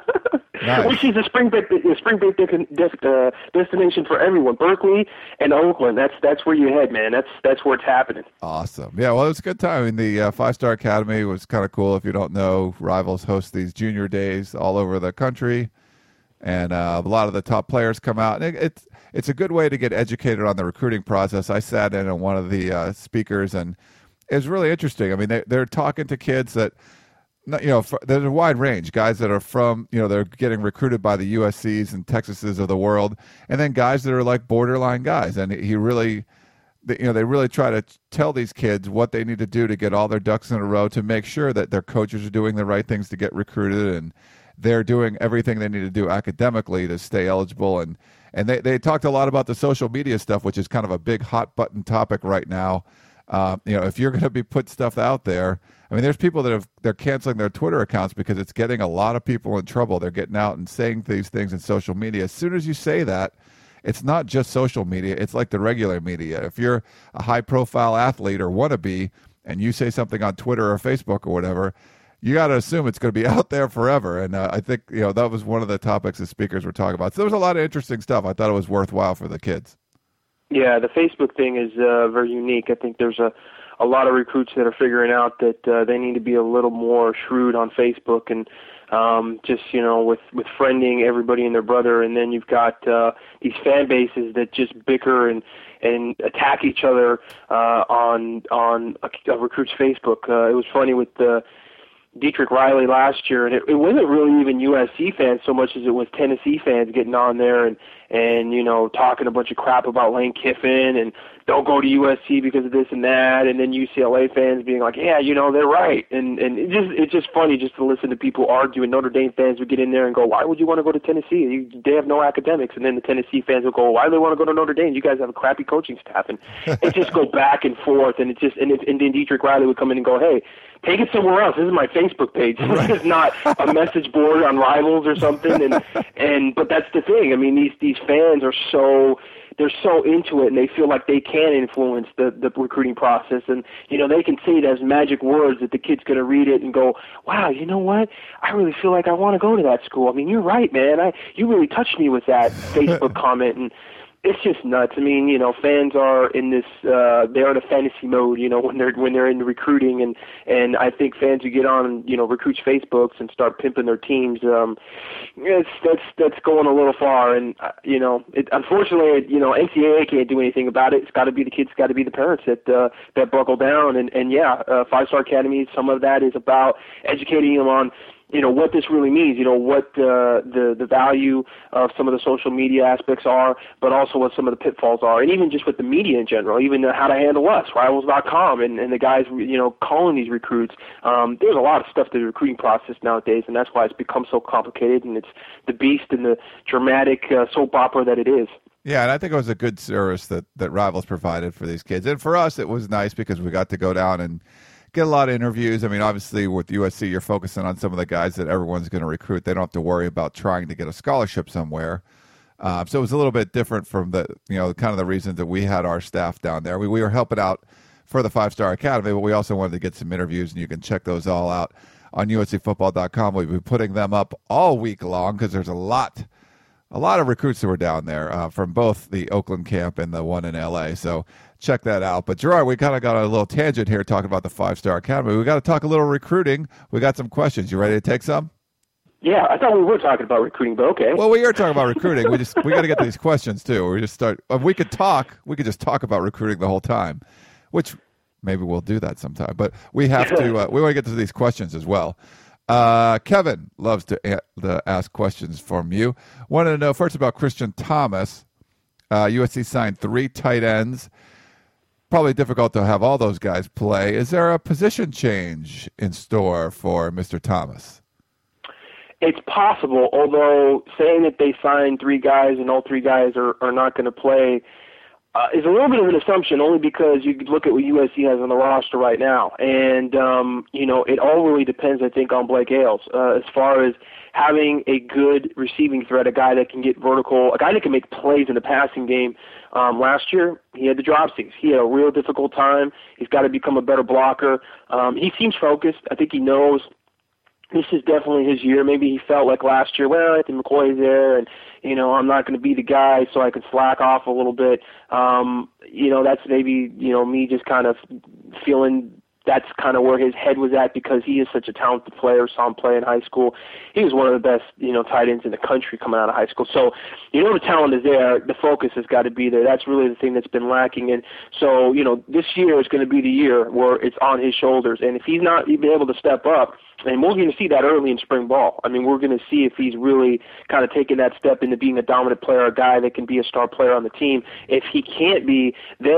Nice. Which is a spring break, a spring break uh, destination for everyone. Berkeley and Oakland. That's that's where you head, man. That's that's where it's happening. Awesome. Yeah, well, it was a good time. I mean, the uh, Five Star Academy was kind of cool. If you don't know, Rivals host these junior days all over the country, and uh, a lot of the top players come out. And it, it's it's a good way to get educated on the recruiting process. I sat in on one of the uh, speakers, and it was really interesting. I mean, they, they're talking to kids that, you know, there's a wide range. Guys that are from, you know, they're getting recruited by the U S Cs and Texases of the world, and then guys that are like borderline guys. And he really, you know, they really try to tell these kids what they need to do to get all their ducks in a row to make sure that their coaches are doing the right things to get recruited, and they're doing everything they need to do academically to stay eligible. And, and they, they talked a lot about the social media stuff, which is kind of a big hot button topic right now. Uh, you know, if you're going to be put stuff out there, I mean, there's people that have, they're canceling their Twitter accounts because it's getting a lot of people in trouble. They're getting out and saying these things in social media. As soon as you say that, it's not just social media. It's like the regular media. If you're a high profile athlete or wannabe and you say something on Twitter or Facebook or whatever, you got to assume it's going to be out there forever. And uh, I think, you know, that was one of the topics the speakers were talking about. So there was a lot of interesting stuff. I thought it was worthwhile for the kids. Yeah, the Facebook thing is uh, very unique. I think there's a, a lot of recruits that are figuring out that uh, they need to be a little more shrewd on Facebook and um, just, you know, with, with friending everybody and their brother. And then you've got uh, these fan bases that just bicker and, and attack each other uh, on on a, a recruit's Facebook. Uh, it was funny with the Dietrich Riley last year, and it, it wasn't really even U S C fans so much as it was Tennessee fans getting on there and, and you know, talking a bunch of crap about Lane Kiffin and don't go to U S C because of this and that, and then U C L A fans being like, yeah, you know, they're right. And and it just it's just funny just to listen to people argue, and Notre Dame fans would get in there and go, why would you want to go to Tennessee? You, they have no academics. And then the Tennessee fans will go, why do they want to go to Notre Dame? You guys have a crappy coaching staff. And it just go back and forth, and it just and, it, and then Dietrich Riley would come in and go, hey, take it somewhere else. This is my Facebook page. This is not a message board on Rivals or something. And and but that's the thing. I mean, these these fans are so they're so into it, and they feel like they can influence the the recruiting process. And you know, they can say it as magic words that the kid's going to read it and go, wow, you know what? I really feel like I want to go to that school. I mean, you're right, man. I you really touched me with that Facebook comment. And it's just nuts. I mean, you know, fans are in this, uh, they're in a fantasy mode, you know, when they're, when they're into recruiting. And, and I think fans who get on, you know, recruits Facebooks and start pimping their teams, um, it's, that's, that's going a little far. And, uh, you know, it, unfortunately, you know, N C double A can't do anything about it. It's got to be the kids, got to be the parents that, uh, that buckle down. And, and yeah, uh, Five Star Academy, some of that is about educating them on, you know, what this really means, you know, what uh, the the value of some of the social media aspects are, but also what some of the pitfalls are, and even just with the media in general, even how to handle us, Rivals dot com, and, and the guys, you know, calling these recruits. Um, there's a lot of stuff to the recruiting process nowadays, and that's why it's become so complicated, and it's the beast and the dramatic uh, soap opera that it is. Yeah, and I think it was a good service that, that Rivals provided for these kids. And for us, it was nice because we got to go down and get a lot of interviews. I mean, obviously with U S C, you're focusing on some of the guys that everyone's going to recruit. They don't have to worry about trying to get a scholarship somewhere. Uh, so it was a little bit different from the, you know, kind of the reasons that we had our staff down there. We, we were helping out for the Five Star Academy, but we also wanted to get some interviews, and you can check those all out on U S C football dot com. We'll be putting them up all week long because there's a lot A lot of recruits who were down there uh, from both the Oakland camp and the one in L A. So check that out. But Gerard, we kind of got a little tangent here talking about the Five Star Academy. We got to talk a little recruiting. We got some questions. You ready to take some? Yeah, I thought we were talking about recruiting, but okay. Well, we are talking about recruiting. We just we got to get to these questions too. We just start. If we could talk, we could just talk about recruiting the whole time, which maybe we'll do that sometime. But we have to. Uh, we want to get to these questions as well. Uh, Kevin loves to, a- to ask questions from you. Wanted to know first about Christian Thomas. Uh, U S C signed three tight ends. Probably difficult to have all those guys play. Is there a position change in store for Mister Thomas? It's possible, although saying that they signed three guys and all three guys are, are not going to play uh, is a little bit of an assumption, only because you could look at what U S C has on the roster right now. And, um, you know, it all really depends, I think, on Blake Ayles uh, as far as having a good receiving threat, a guy that can get vertical, a guy that can make plays in the passing game. Um, last year, he had the dropsies. He had a real difficult time. He's got to become a better blocker. Um, he seems focused. I think he knows this is definitely his year. Maybe he felt like last year, well, I think McCoy's there, and, you know, I'm not going to be the guy, so I can slack off a little bit. Um, you know, that's maybe, you know, me just kind of feeling that's kind of where his head was at, because he is such a talented player. Saw him play in high school. He was one of the best, you know, tight ends in the country coming out of high school. So, you know, the talent is there. The focus has got to be there. That's really the thing that's been lacking. And so, you know, this year is going to be the year where it's on his shoulders. And if he's not even able to step up, and we're going to see that early in spring ball. I mean, we're going to see if he's really kind of taking that step into being a dominant player, a guy that can be a star player on the team. If he can't be,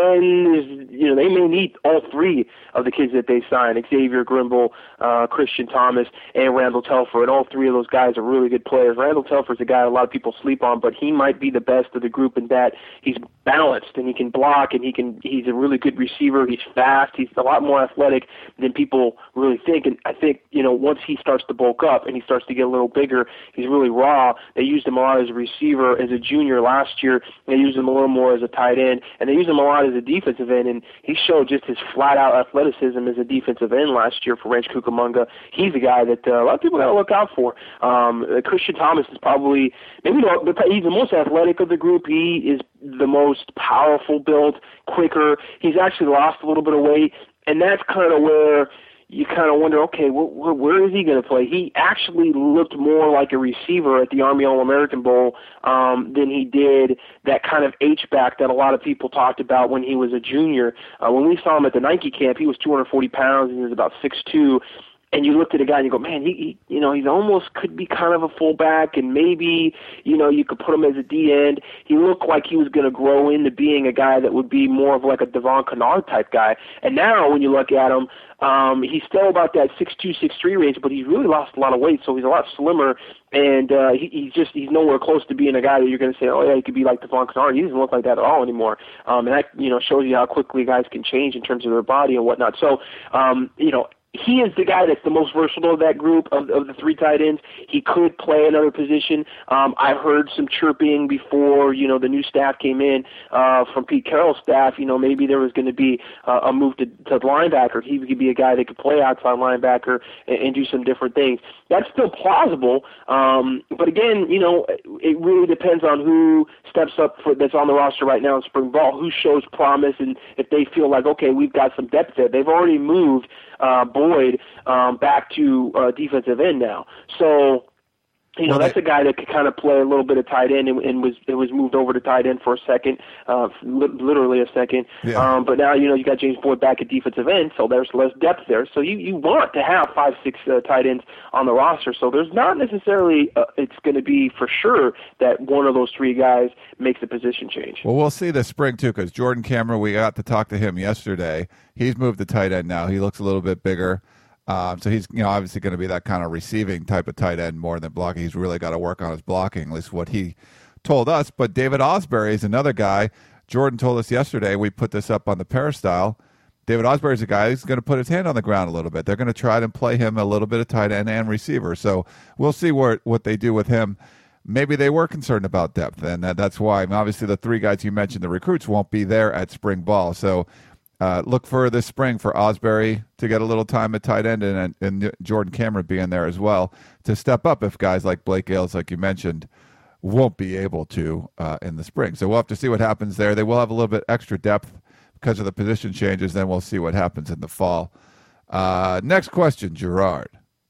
then, you know, they may need all three of the kids that they sign, Xavier Grimble, uh, Christian Thomas, and Randall Telfer. And all three of those guys are really good players. Randall Telfer is a guy a lot of people sleep on, but he might be the best of the group in that he's balanced and he can block, and he can he's a really good receiver. He's fast. He's a lot more athletic than people really think. And I think, you know, once he starts to bulk up and he starts to get a little bigger, he's really raw. They used him a lot as a receiver as a junior last year. They used him a little more as a tight end, and they used him a lot as a defensive end, and he showed just his flat-out athleticism as a defensive end last year for Ranch Cucamonga. He's a guy that uh, a lot of people got to look out for. Um, Christian Thomas is probably, maybe the, he's the most athletic of the group. He is the most powerful built, quicker. He's actually lost a little bit of weight, and that's kind of where you kind of wonder, okay, wh- wh- where is he going to play? He actually looked more like a receiver at the Army All-American Bowl um, than he did that kind of H-back that a lot of people talked about when he was a junior. Uh, when we saw him at the Nike camp, he was two hundred forty pounds, and he was about six two. and you looked at a guy and you go, man, he, he you know, he's almost could be kind of a fullback, and maybe, you know, you could put him as a D end. He looked like he was going to grow into being a guy that would be more of like a Devon Kennard type guy. And now when you look at him, um, he's still about that six two, six three range, but he's really lost a lot of weight, so he's a lot slimmer, and uh, he, he's just he's nowhere close to being a guy that you're going to say, oh yeah, he could be like Devon Kennard. He doesn't look like that at all anymore. Um, and that, you know, shows you how quickly guys can change in terms of their body and whatnot. So, um, you know, he is the guy that's the most versatile of that group of, of the three tight ends. He could play another position. Um, I heard some chirping before, you know, the new staff came in uh, from Pete Carroll's staff. You know, maybe there was going to be uh, a move to, to linebacker. He could be a guy that could play outside linebacker and, and do some different things. That's still plausible. Um, but again, you know, it really depends on who steps up for that's on the roster right now in spring ball, who shows promise, and if they feel like, okay, we've got some depth there. They've already moved uh, Boyd um, back to uh, defensive end now. So, you know, well, that's they, a guy that could kind of play a little bit of tight end and, and was it was moved over to tight end for a second, uh, li- literally a second. Yeah. Um, but now, you know, you got James Boyd back at defensive end, so there's less depth there. So you, you want to have five, six uh, tight ends on the roster. So there's not necessarily, uh, it's going to be for sure that one of those three guys makes a position change. Well, we'll see this spring, too, because Jordan Cameron, we got to talk to him yesterday. He's moved to tight end now. He looks a little bit bigger. Um, so he's, you know, obviously going to be that kind of receiving type of tight end more than blocking. He's really got to work on his blocking, at least what he told us. But David Osbury is another guy. Jordan told us yesterday, we put this up on the Peristyle. David Osbury is a guy who's going to put his hand on the ground a little bit. They're going to try to play him a little bit of tight end and receiver. So we'll see what, what they do with him. Maybe they were concerned about depth, and that's why. I mean, obviously, the three guys you mentioned, the recruits, won't be there at spring ball. So Uh, look for this spring for Osbury to get a little time at tight end, and, and Jordan Cameron being there as well to step up if guys like Blake Ailes, like you mentioned, won't be able to uh, in the spring. So we'll have to see what happens there. They will have a little bit extra depth because of the position changes. Then we'll see what happens in the fall. Uh, next question, Gerard.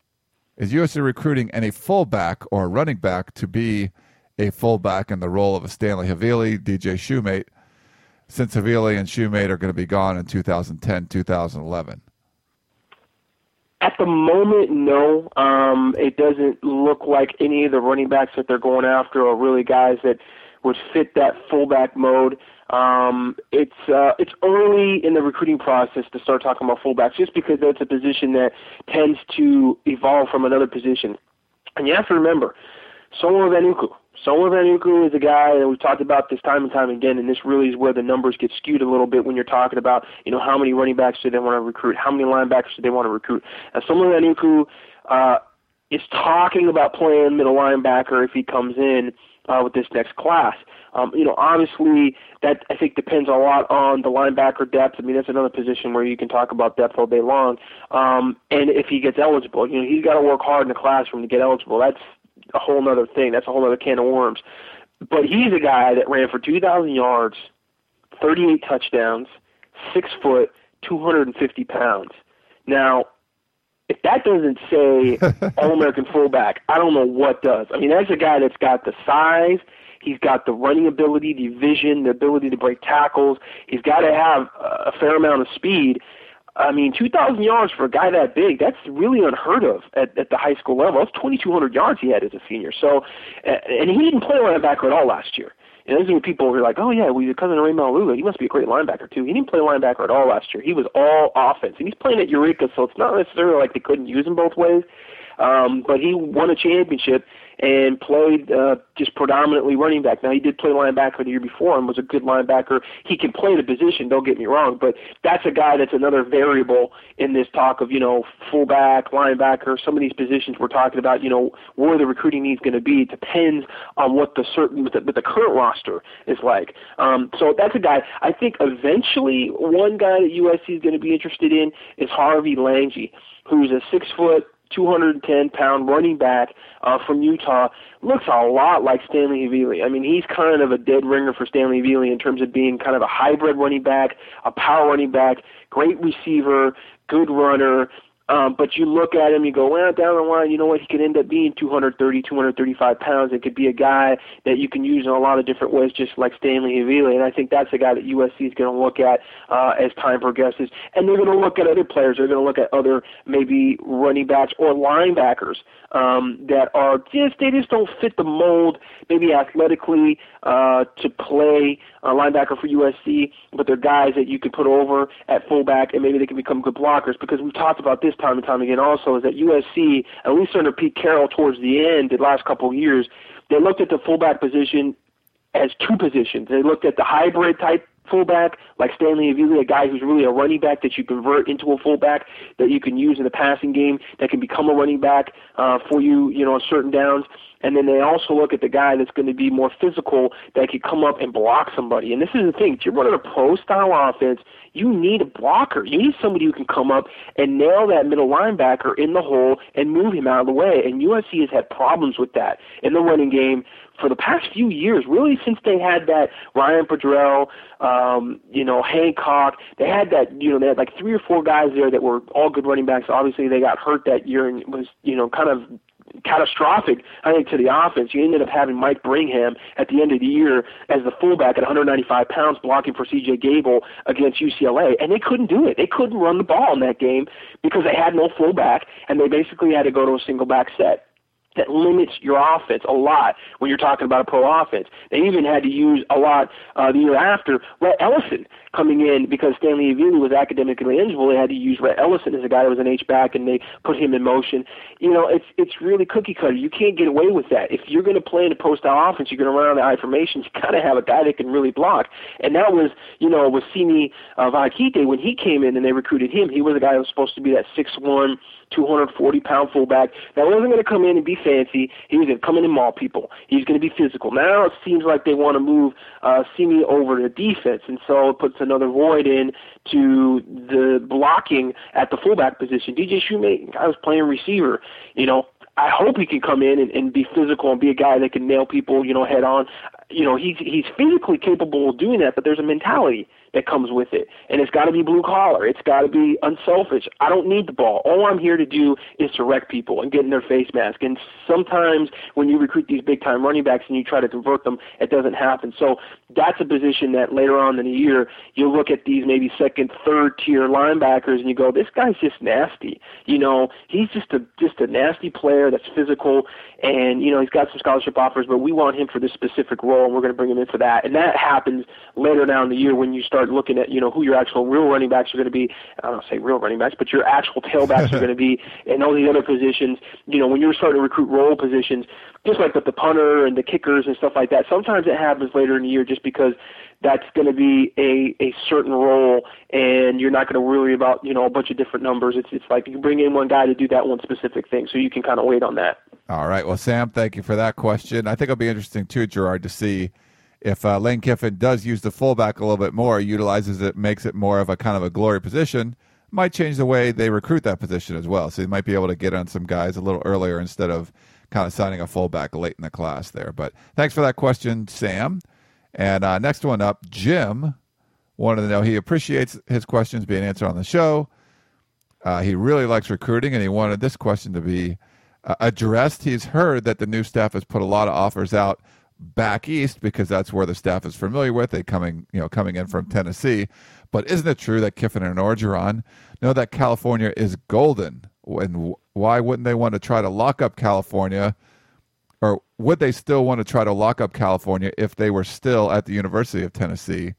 Is U S C recruiting any fullback or running back to be a fullback in the role of a Stanley Havili, D J Shoemate, since Havili and Shoemate are going to be gone in two thousand ten, two thousand eleven? At the moment, no. Um, it doesn't look like any of the running backs that they're going after are really guys that would fit that fullback mode. Um, it's uh, it's early in the recruiting process to start talking about fullbacks, just because that's a position that tends to evolve from another position. And you have to remember, Solo Vanuku. Solo Vanuku is a guy that we've talked about this time and time again, and this really is where the numbers get skewed a little bit when you're talking about, you know, how many running backs do they want to recruit, how many linebackers do they want to recruit. And Solo Vanuku uh, is talking about playing middle linebacker if he comes in uh, with this next class. Um, you know, obviously that I think depends a lot on the linebacker depth. I mean, that's another position where you can talk about depth all day long. Um, and if he gets eligible, you know, he's got to work hard in the classroom to get eligible. That's a whole other thing. That's a whole other can of worms. But he's a guy that ran for two thousand yards, thirty-eight touchdowns, six foot, two hundred fifty pounds. Now, if that doesn't say All-American fullback, I don't know what does. I mean, that's a guy that's got the size. He's got the running ability, the vision, the ability to break tackles. He's got to have a fair amount of speed. I mean, two thousand yards for a guy that big, that's really unheard of at, at the high school level. That's twenty-two hundred yards he had as a senior. So, and he didn't play linebacker at all last year. And those are people who are like, oh, yeah, well, your cousin Ray Malula, he must be a great linebacker, too. He didn't play linebacker at all last year. He was all offense. And he's playing at Eureka, so it's not necessarily like they couldn't use him both ways. Um, but he won a championship and played uh, just predominantly running back. Now, he did play linebacker the year before and was a good linebacker. He can play the position, don't get me wrong, but that's a guy that's another variable in this talk of, you know, fullback, linebacker, some of these positions we're talking about, you know, where the recruiting needs going to be. It depends on what the certain, what the, what the current roster is like. Um, so that's a guy. I think eventually one guy that U S C is going to be interested in is Harvey Lange, who's a six-foot, two hundred ten pound running back uh, from Utah. Looks a lot like Stanley Havili. I mean, he's kind of a dead ringer for Stanley Havili in terms of being kind of a hybrid running back, a power running back, great receiver, good runner, Um, but you look at him, you go, well, down the line, you know what, he could end up being two thirty, two thirty-five pounds. It could be a guy that you can use in a lot of different ways, just like Stanley Havili. And I think that's a guy that U S C is going to look at uh, as time progresses. And they're going to look at other players. They're going to look at other maybe running backs or linebackers um, that are just, they just don't fit the mold, maybe athletically, uh, to play a linebacker for U S C, but they're guys that you could put over at fullback and maybe they can become good blockers, because we've talked about this time and time again also, is that U S C, at least under Pete Carroll towards the end, the last couple of years, they looked at the fullback position as two positions. They looked at the hybrid type fullback, like Stanley Havili, a guy who's really a running back that you convert into a fullback that you can use in the passing game, that can become a running back uh, for you, you know, on certain downs. And then they also look at the guy that's going to be more physical, that can come up and block somebody. And this is the thing. If you're running a pro-style offense, you need a blocker. You need somebody who can come up and nail that middle linebacker in the hole and move him out of the way. And U S C has had problems with that in the running game for the past few years, really since they had that Ryan Padrell, um, you know, Hancock. They had that, you know, they had like three or four guys there that were all good running backs. Obviously, they got hurt that year and it was, you know, kind of catastrophic, I think, to the offense. You ended up having Mike Bringham at the end of the year as the fullback at one ninety-five pounds blocking for C J Gable against U C L A, and they couldn't do it. They couldn't run the ball in that game because they had no fullback, and they basically had to go to a single back set. That limits your offense a lot when you're talking about a pro offense. They even had to use a lot uh, the year after Rhett Ellison coming in because Stanley Havili was academically eligible. They had to use Rhett Ellison as a guy that was an H-back, and they put him in motion. You know, it's it's really cookie cutter. You can't get away with that. If you're going to play in a pro-style offense, you're going to run on the I formations, you got to have a guy that can really block. And that was, you know, with Simi uh, Vakite, when he came in and they recruited him, he was a guy that was supposed to be that six one, two forty pound fullback that wasn't going to come in and be fancy. He was going to come in and maul people. He was going to be physical. Now it seems like they want to move uh, Simi over to defense, and so it puts another void in to the blocking at the fullback position. D J Shoemate, I was playing receiver, you know, I hope he can come in and, and be physical and be a guy that can nail people, you know, head on. You know, he's he's physically capable of doing that, but there's a mentality that comes with it. And it's got to be blue collar. It's got to be unselfish. I don't need the ball. All I'm here to do is to wreck people and get in their face mask. And sometimes when you recruit these big-time running backs and you try to convert them, it doesn't happen. So that's a position that later on in the year, you'll look at these maybe second, third-tier linebackers and you go, this guy's just nasty. You know, he's just a just a nasty player that's physical, and, you know, he's got some scholarship offers, but we want him for this specific role, and we're going to bring him in for that. And that happens later down the year when you start looking at, you know, who your actual real running backs are going to be. I don't say real running backs, but your actual tailbacks are going to be, and all these other positions. You know, when you're starting to recruit role positions, just like with the punter and the kickers and stuff like that, sometimes it happens later in the year just because that's going to be a, a certain role, and you're not going to worry about, you know, a bunch of different numbers. It's it's like you bring in one guy to do that one specific thing, so you can kind of wait on that. All right. Well, Sam, thank you for that question. I think it'll be interesting, too, Gerard, to see if uh, Lane Kiffin does use the fullback a little bit more, utilizes it, makes it more of a kind of a glory position, might change the way they recruit that position as well. So he might be able to get on some guys a little earlier instead of kind of signing a fullback late in the class there. But thanks for that question, Sam. And uh, next one up, Jim wanted to know, he appreciates his questions being answered on the show. Uh, he really likes recruiting, and he wanted this question to be uh, addressed. He's heard that the new staff has put a lot of offers out back east because that's where the staff is familiar with. They coming, you know, coming in from Tennessee. But isn't it true that Kiffin and Orgeron know that California is golden? And why wouldn't they want to try to lock up California? Or would they still want to try to lock up California if they were still at the University of Tennessee?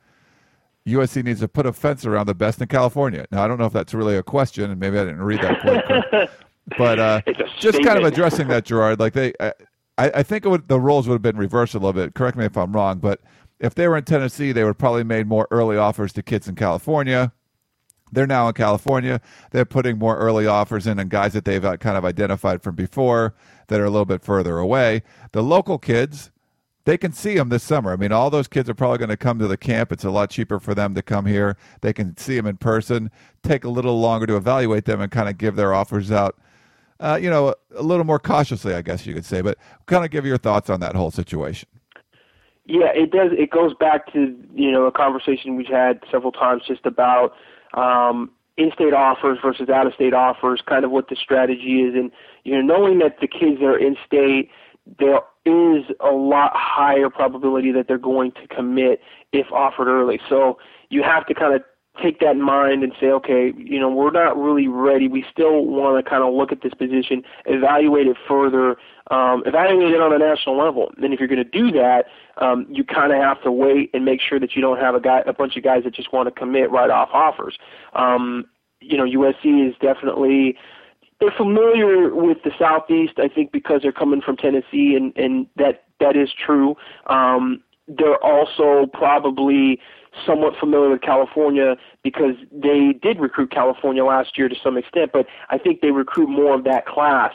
U S C needs to put a fence around the best in California. Now, I don't know if that's really a question, and maybe I didn't read that quite. But uh, just kind of addressing that, Gerard, like they, I, I think it would, the roles would have been reversed a little bit. Correct me if I'm wrong, but if they were in Tennessee, they would probably made more early offers to kids in California. They're now in California. They're putting more early offers in on guys that they've kind of identified from before that are a little bit further away. The local kids, they can see them this summer. I mean, all those kids are probably going to come to the camp. It's a lot cheaper for them to come here. They can see them in person, take a little longer to evaluate them and kind of give their offers out, uh, you know, a little more cautiously, I guess you could say. But kind of give your thoughts on that whole situation. Yeah, it does. It goes back to, you know, a conversation we've had several times just about, um, in-state offers versus out-of-state offers, kind of what the strategy is, and you know, knowing that the kids that are in-state, there is a lot higher probability that they're going to commit if offered early. So you have to kind of take that in mind and say, okay, you know, we're not really ready. We still want to kind of look at this position, evaluate it further, um, evaluate it on a national level. And if you're going to do that, um, you kind of have to wait and make sure that you don't have a guy, a bunch of guys that just want to commit right off offers. Um, you know, U S C is definitely, they're familiar with the Southeast, I think, because they're coming from Tennessee, and, and that, that is true. Um, they're also probably somewhat familiar with California because they did recruit California last year to some extent, but I think they recruit more of that class.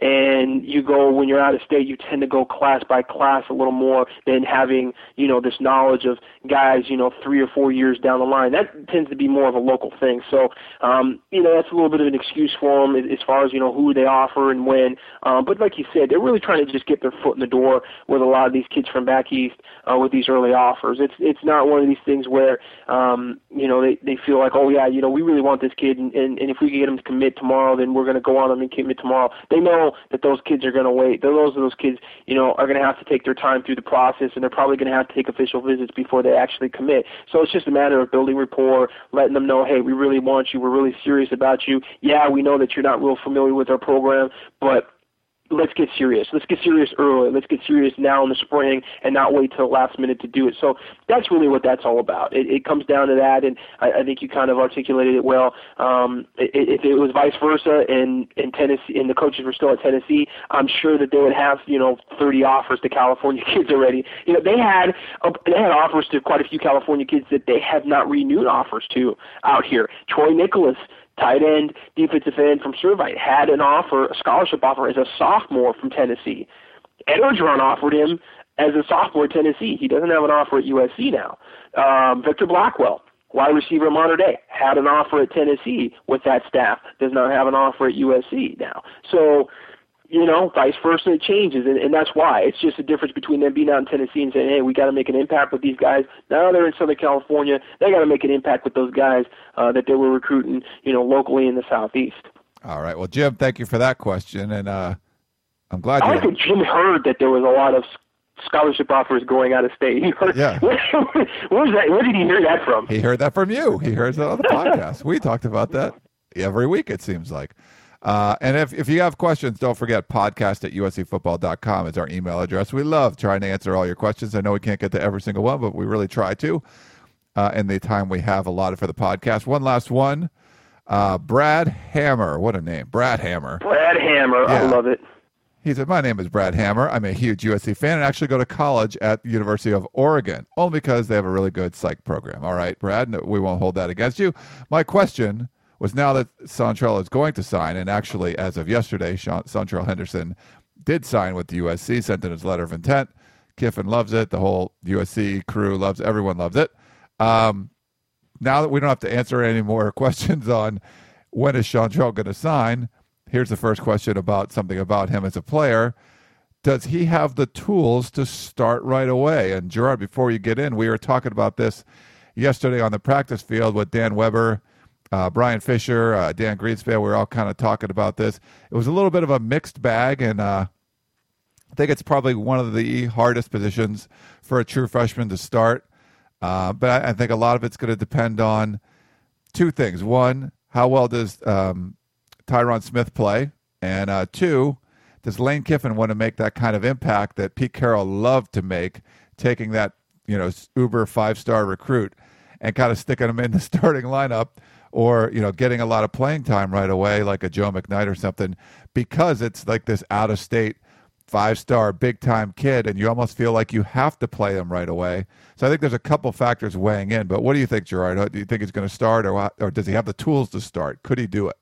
And you go, when you're out of state, you tend to go class by class a little more than having, you know, this knowledge of guys, you know, three or four years down the line. That tends to be more of a local thing. So, um, you know, that's a little bit of an excuse for them as far as, you know, who they offer and when. Um, but like you said, they're really trying to just get their foot in the door with a lot of these kids from back east uh, with these early offers. It's it's not one of these things where, um, you know, they, they feel like, oh, yeah, you know, we really want this kid, and, and, and if we can get him to commit tomorrow, then we're going to go on him and commit tomorrow. They know that those kids are going to wait. Those of those kids, you know, are going to have to take their time through the process, and they're probably going to have to take official visits before they actually commit. So it's just a matter of building rapport, letting them know, hey, we really want you. We're really serious about you. Yeah, we know that you're not real familiar with our program, but let's get serious. Let's get serious early. Let's get serious now in the spring and not wait till the last minute to do it. So that's really what that's all about. It, it comes down to that, and I, I think you kind of articulated it well. Um, if it was vice versa and, and Tennessee and the coaches were still at Tennessee, I'm sure that they would have, you know, thirty offers to California kids already. You know, they had uh, they had offers to quite a few California kids that they have not renewed offers to out here. Troy Nicholas, tight end, defensive end from Servite, had an offer, a scholarship offer as a sophomore from Tennessee. Ed Orgeron offered him as a sophomore at Tennessee. He doesn't have an offer at U S C now. Um, Victor Blackwell, wide receiver at Mater Dei, had an offer at Tennessee with that staff, does not have an offer at U S C now. So, you know, vice versa, it changes, and, and that's why. It's just a difference between them being out in Tennessee and saying, hey, we got to make an impact with these guys. Now they're in Southern California. They got to make an impact with those guys uh, that they were recruiting, you know, locally in the Southeast. All right. Well, Jim, thank you for that question, and uh, I'm glad you... I think Jim heard that there was a lot of scholarship offers going out of state. He heard, yeah. Where, where, was that, where did he hear that from? He heard that from you. He heard that on the podcast. We talked about that every week, it seems like. Uh, and if, if you have questions, don't forget podcast at U S C football dot com is our email address. We love trying to answer all your questions. I know we can't get to every single one, but we really try to uh, in the time we have allotted for the podcast. One last one. Uh, Brad Hammer. What a name. Brad Hammer. Brad Hammer. Yeah. I love it. He said, my name is Brad Hammer. I'm a huge U S C fan and actually go to college at the University of Oregon, only because they have a really good psych program. All right, Brad, no, we won't hold that against you. My question was, now that Sontrell is going to sign, and actually as of yesterday, Sontrell Henderson did sign with the U S C, sent in his letter of intent. Kiffin loves it. The whole U S C crew loves it. Everyone loves it. Um, now that we don't have to answer any more questions on when is Sontrell going to sign, here's the first question about something about him as a player. Does he have the tools to start right away? And Gerard, before you get in, we were talking about this yesterday on the practice field with Dan Weber, Uh, Brian Fisher, uh, Dan Greenspan. We were all kind of talking about this. It was a little bit of a mixed bag, and uh, I think it's probably one of the hardest positions for a true freshman to start. Uh, but I, I think a lot of it's going to depend on two things. One, how well does um, Tyron Smith play? And uh, two, does Lane Kiffin want to make that kind of impact that Pete Carroll loved to make, taking that, you know, uber five-star recruit and kind of sticking him in the starting lineup, or, you know, getting a lot of playing time right away, like a Joe McKnight or something, because it's like this out-of-state five-star big-time kid, and you almost feel like you have to play him right away. So I think there's a couple factors weighing in. But what do you think, Gerard? Do you think he's going to start, or or does he have the tools to start? Could he do it?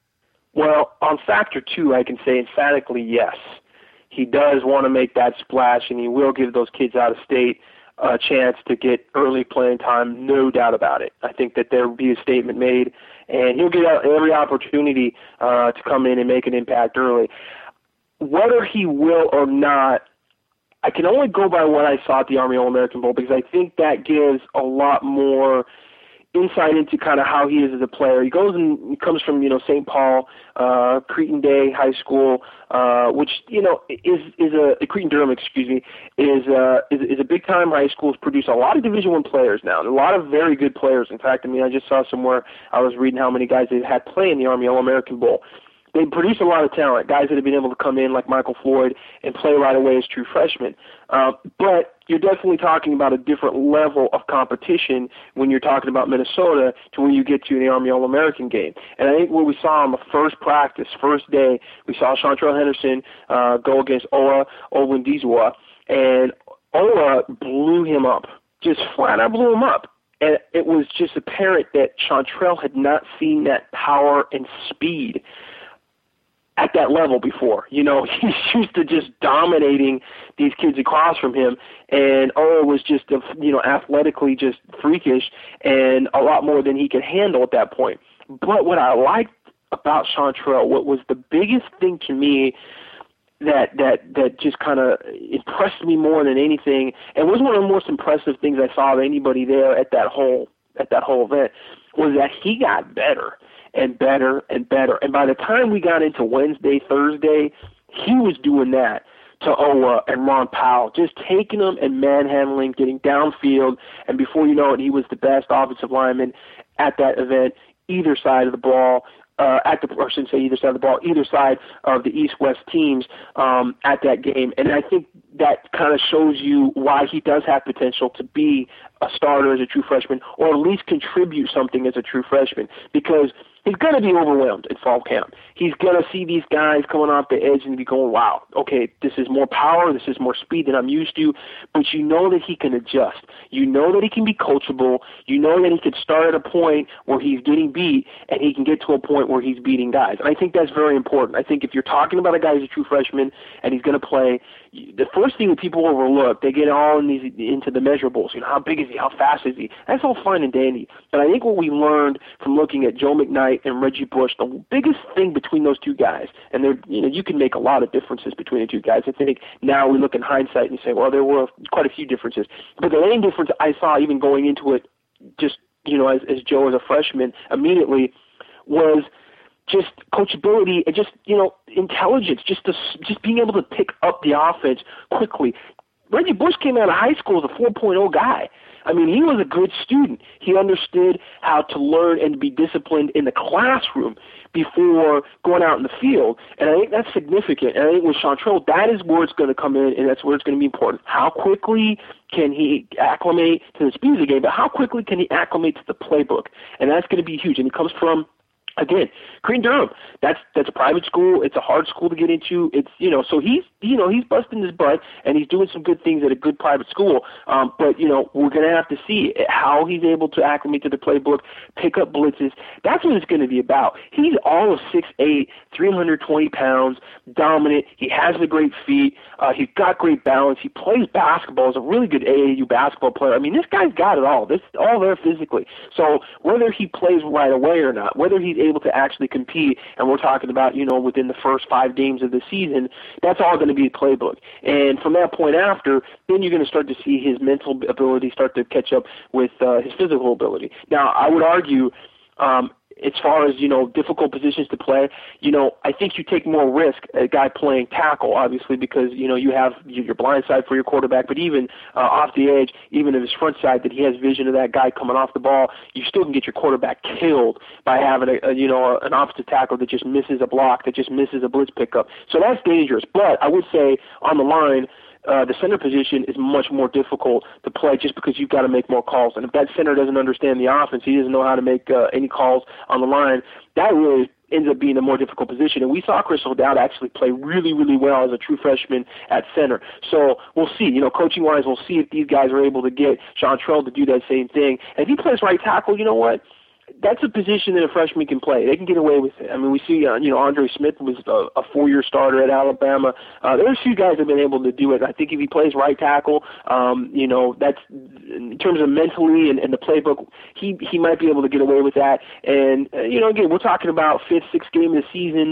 Well, on factor two, I can say emphatically yes. He does want to make that splash, and he will give those kids out of state a chance to get early playing time, no doubt about it. I think that there will be a statement made, and he'll get every opportunity uh, to come in and make an impact early. Whether he will or not, I can only go by what I saw at the Army All-American Bowl, because I think that gives a lot more insight into kind of how he is as a player. He goes and he comes from, you know, Saint Paul, uh, Cretin Day High School, uh, which, you know, is is a Cretin Durham, excuse me, is uh, is, is a big time high school. Has produced a lot of Division One players now, and a lot of very good players. In fact, I mean, I just saw somewhere I was reading how many guys they've had play in the Army All-American Bowl. They produce a lot of talent, guys that have been able to come in like Michael Floyd and play right away as true freshmen. Uh, but you're definitely talking about a different level of competition when you're talking about Minnesota to when you get to the Army All-American game. And I think what we saw on the first practice, first day, we saw Chantrell Henderson uh, go against Ola Olwindizwa, and Ola blew him up, just flat out blew him up. And it was just apparent that Chantrell had not seen that power and speed at that level before. You know, he's used to just dominating these kids across from him, and Ola was just, you know, athletically just freakish and a lot more than he could handle at that point. But what I liked about Chantrell, what was the biggest thing to me that that that just kind of impressed me more than anything, and was one of the most impressive things I saw of anybody there at that whole at that whole event, was that he got better and better and better. And by the time we got into Wednesday, Thursday, he was doing that to Ola and Ron Powell, just taking them and manhandling, getting downfield, and before you know it, he was the best offensive lineman at that event, either side of the ball, uh, at the, or I shouldn't say either side of the ball, either side of the East-West teams um, at that game. And I think that kind of shows you why he does have potential to be a starter as a true freshman, or at least contribute something as a true freshman, because he's going to be overwhelmed at fall camp. He's going to see these guys coming off the edge and be going, wow, okay, this is more power, this is more speed than I'm used to, but you know that he can adjust. You know that he can be coachable. You know that he can start at a point where he's getting beat, and he can get to a point where he's beating guys. And I think that's very important. I think if you're talking about a guy who's a true freshman and he's going to play, the first thing that people overlook, they get all in these, into the measurables. You know, how big is he? How fast is he? That's all fine and dandy. But I think what we learned from looking at Joe McKnight and Reggie Bush, the biggest thing between those two guys, and there, you know, you can make a lot of differences between the two guys. I think now we look in hindsight and say, well, there were quite a few differences. But the main difference I saw, even going into it, just, you know, as, as Joe as a freshman, immediately, was just coachability and just, you know, intelligence, just to, just being able to pick up the offense quickly. Reggie Bush came out of high school as a four point oh guy. I mean, he was a good student. He understood how to learn and be disciplined in the classroom before going out in the field. And I think that's significant. And I think with Chantrell, that is where it's going to come in, and that's where it's going to be important. How quickly can he acclimate to the speed of the game, but how quickly can he acclimate to the playbook? And that's going to be huge. And it comes from, again, Cretin Durham. That's that's a private school. It's a hard school to get into. It's, you know, so he's you know he's busting his butt and he's doing some good things at a good private school. Um, but you know we're going to have to see how he's able to acclimate to the playbook, pick up blitzes. That's what it's going to be about. He's all of six eight, three hundred twenty pounds, dominant. He has the great feet. Uh, he's got great balance. He plays basketball. He's a really good A A U basketball player. I mean, this guy's got it all. This all there physically. So whether he plays right away or not, whether he's able to actually compete, and we're talking about, you know, within the first five games of the season, that's all going to be a playbook. And from that point after, then you're going to start to see his mental ability start to catch up with uh, his physical ability. Now, I would argue, um, as far as, you know, difficult positions to play, you know, I think you take more risk a guy playing tackle, obviously, because, you know, you have your blind side for your quarterback, but even uh, off the edge, even if his front side that he has vision of that guy coming off the ball, you still can get your quarterback killed by having, a, a you know, an offensive tackle that just misses a block, that just misses a blitz pickup. So that's dangerous. But I would say on the line, Uh, the center position is much more difficult to play just because you've got to make more calls. And if that center doesn't understand the offense, he doesn't know how to make uh, any calls on the line, that really ends up being a more difficult position. And we saw Chris O'Dowd actually play really, really well as a true freshman at center. So we'll see. You know, coaching-wise, we'll see if these guys are able to get Chantrell to do that same thing. And if he plays right tackle, you know what? That's a position that a freshman can play. They can get away with it. I mean, we see, uh, you know, Andre Smith was a, a four-year starter at Alabama. Uh, there's a few guys that have been able to do it. I think if he plays right tackle, um, you know, that's in terms of mentally and, and the playbook, he he might be able to get away with that. And, uh, you know, again, we're talking about fifth, sixth game of the season.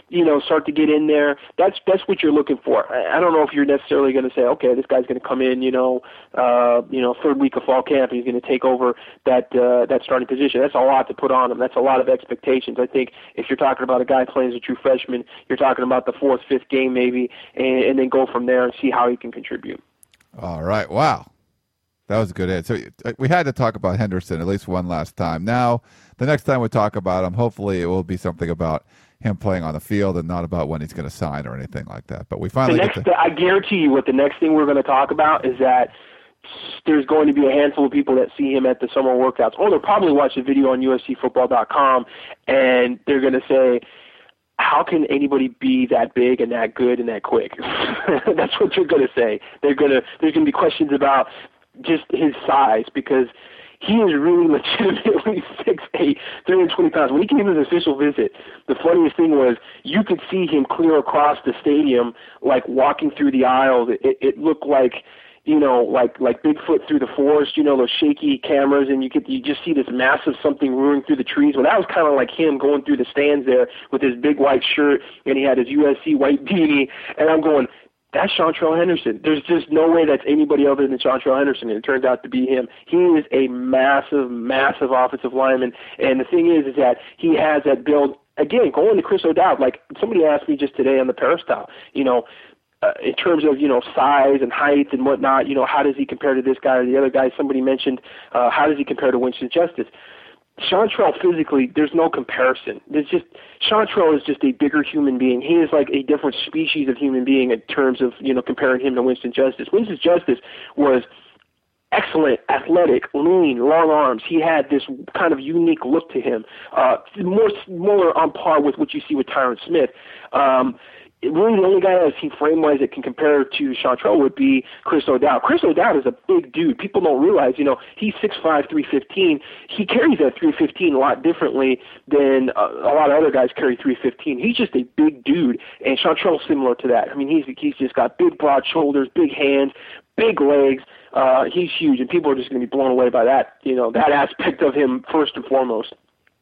you know, start to get in there. That's that's what you're looking for. I, I don't know if you're necessarily going to say, okay, this guy's going to come in, you know, uh, you know, third week of fall camp, and he's going to take over that uh, that starting position. That's a lot to put on him. That's a lot of expectations. I think if you're talking about a guy playing as a true freshman, you're talking about the fourth, fifth game maybe, and, and then go from there and see how he can contribute. All right. Wow. That was a good hit. So we had to talk about Henderson at least one last time. Now, the next time we talk about him, hopefully it will be something about him playing on the field and not about when he's going to sign or anything like that. But we finally the next, get to... I guarantee you what the next thing we're going to talk about is that there's going to be a handful of people that see him at the summer workouts. Or they'll probably watch a video on U S C football dot com, and they're going to say, how can anybody be that big and that good and that quick? That's what you're going to say. They're going to, there's going to be questions about just his size, because he is really legitimately six eight, three hundred twenty pounds. When he came to his official visit, the funniest thing was you could see him clear across the stadium, like walking through the aisles. It, it looked like, you know, like like Bigfoot through the forest, you know, those shaky cameras, and you could you just see this massive something roaring through the trees. Well, that was kind of like him going through the stands there with his big white shirt, and he had his U S C white beanie, and I'm going, that's Seantrel Henderson. There's just no way that's anybody other than Seantrel Henderson, and it turns out to be him. He is a massive, massive offensive lineman, and the thing is, is that he has that build. Again, going to Chris O'Dowd, like somebody asked me just today on the Peristyle, you know, uh, in terms of, you know, size and height and whatnot, you know, how does he compare to this guy or the other guy? Somebody mentioned, uh, how does he compare to Winston Justice? Seantrel physically, there's no comparison. There's just Seantrel is just a bigger human being. He is like a different species of human being in terms of, you know, comparing him to Winston Justice. Winston Justice was excellent, athletic, lean, long arms. He had this kind of unique look to him, uh, more more on par with what you see with Tyron Smith. Um, Really, the only guy I see frame-wise that can compare to Seantrel would be Chris O'Dowd. Chris O'Dowd is a big dude. People don't realize, you know, he's six five, three fifteen. He carries that three fifteen a lot differently than a, a lot of other guys carry three fifteen. He's just a big dude, and Seantrel's similar to that. I mean, he's he's just got big, broad shoulders, big hands, big legs. Uh, he's huge, and people are just going to be blown away by that, you know, that aspect of him first and foremost.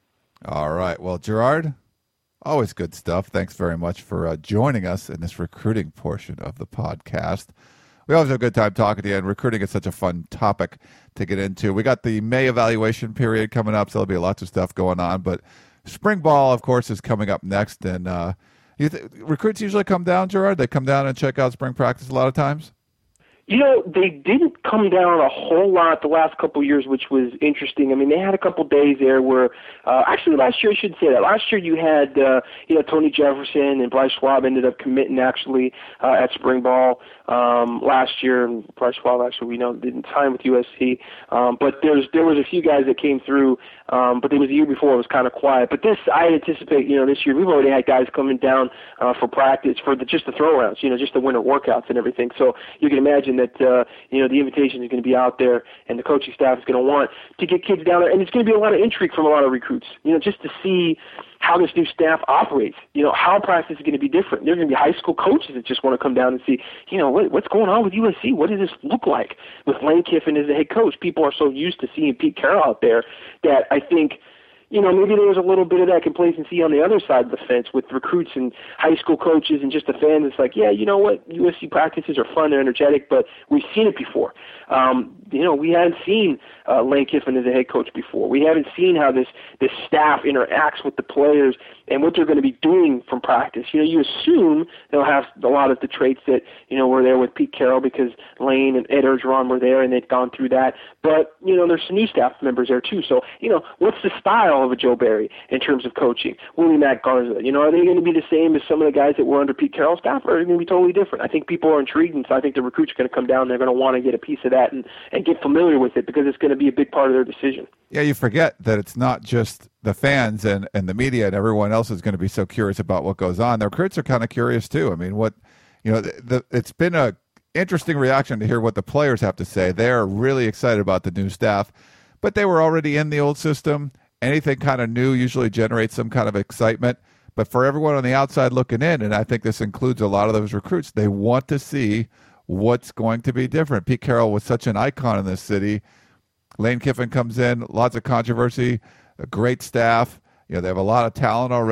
All right. Well, Gerard, always good stuff. Thanks very much for uh, joining us in this recruiting portion of the podcast. We always have a good time talking to you, and recruiting is such a fun topic to get into. We got the May evaluation period coming up, so there'll be lots of stuff going on. But spring ball, of course, is coming up next. And uh, you th- recruits usually come down, Gerard? They come down and check out spring practice a lot of times? You know, they didn't come down a whole lot the last couple of years, which was interesting. I mean, they had a couple of days there where, uh, actually last year I should say that. Last year you had, uh, you know, Tony Jefferson and Bryce Schwab ended up committing actually uh, at spring ball um, last year. And Bryce Schwab actually, we know, didn't sign with U S C. Um, but there's there was a few guys that came through, um, but it was the year before it was kind of quiet. But this, I anticipate, you know, this year we've already had guys coming down uh, for practice, for the, just the throw-rounds, you know, just the winter workouts and everything. So you can imagine that, uh, you know, the invitation is going to be out there, and the coaching staff is going to want to get kids down there. And it's going to be a lot of intrigue from a lot of recruits, you know, just to see how this new staff operates, you know, how practice is going to be different. There's going to be high school coaches that just want to come down and see, you know, what, what's going on with U S C? What does this look like with Lane Kiffin as the head coach? People are so used to seeing Pete Carroll out there that I think, you know, maybe there was a little bit of that complacency on the other side of the fence with recruits and high school coaches and just the fans. It's like, yeah, you know what, U S C practices are fun and energetic, but we've seen it before. Um, you know, we haven't seen uh, Lane Kiffin as a head coach before. We haven't seen how this, this staff interacts with the players and what they're going to be doing from practice. You know, you assume they'll have a lot of the traits that, you know, were there with Pete Carroll because Lane and Ed Orgeron were there and they'd gone through that. But, you know, there's some new staff members there too. So, you know, what's the style of a Joe Barry in terms of coaching? Willie Mack Garza, you know, are they going to be the same as some of the guys that were under Pete Carroll's staff, or are they going to be totally different? I think people are intrigued, and so I think the recruits are going to come down. They're going to want to get a piece of that and, and get familiar with it because it's going to be a big part of their decision. Yeah, you forget that it's not just the fans and, and the media and everyone else is going to be so curious about what goes on. The recruits are kind of curious too. I mean, what, you know, the, the, it's been a interesting reaction to hear what the players have to say. They're really excited about the new staff, but they were already in the old system. Anything kind of new usually generates some kind of excitement. But for everyone on the outside looking in, and I think this includes a lot of those recruits, they want to see what's going to be different. Pete Carroll was such an icon in this city. Lane Kiffin comes in, lots of controversy, a great staff. You know, they have a lot of talent already.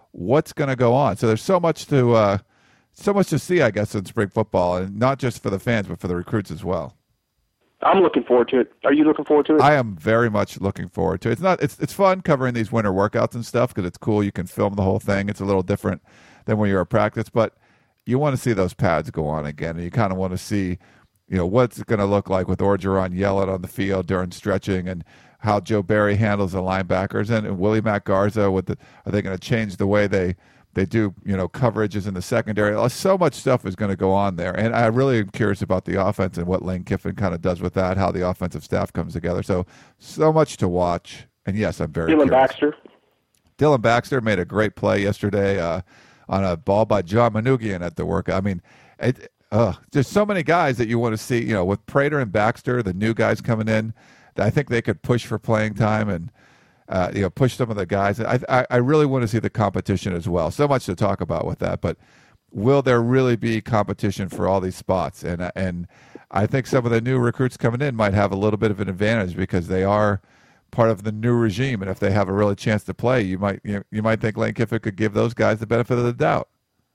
what's going to go on. So there's so much to uh, so much to see, I guess, in spring football, and not just for the fans, but for the recruits as well. I'm looking forward to it. Are you looking forward to it? I am very much looking forward to it. It's not. It's it's fun covering these winter workouts and stuff because it's cool. You can film the whole thing. It's a little different than when you're at practice, but you want to see those pads go on again, and you kind of want to see, you know, what's it going to look like with Orgeron yelling on the field during stretching, and how Joe Barry handles the linebackers, and, and Willie Mack Garza. With the, are they going to change the way they? They do, you know, coverages in the secondary. So much stuff is going to go on there. And I really am curious about the offense and what Lane Kiffin kind of does with that, how the offensive staff comes together. So, so much to watch. And, yes, I'm very Dylan curious. Baxter. Dylan Baxter made a great play yesterday uh, on a ball by John Manugian at the workout. I mean, it, uh, there's so many guys that you want to see, you know, with Prater and Baxter, the new guys coming in, I think they could push for playing time and, Uh, you know, push some of the guys. I, I I really want to see the competition as well. So much to talk about with that, but will there really be competition for all these spots? And and I think some of the new recruits coming in might have a little bit of an advantage because they are part of the new regime, and if they have a really chance to play, you might you, know, you might think Lane Kiffin could give those guys the benefit of the doubt.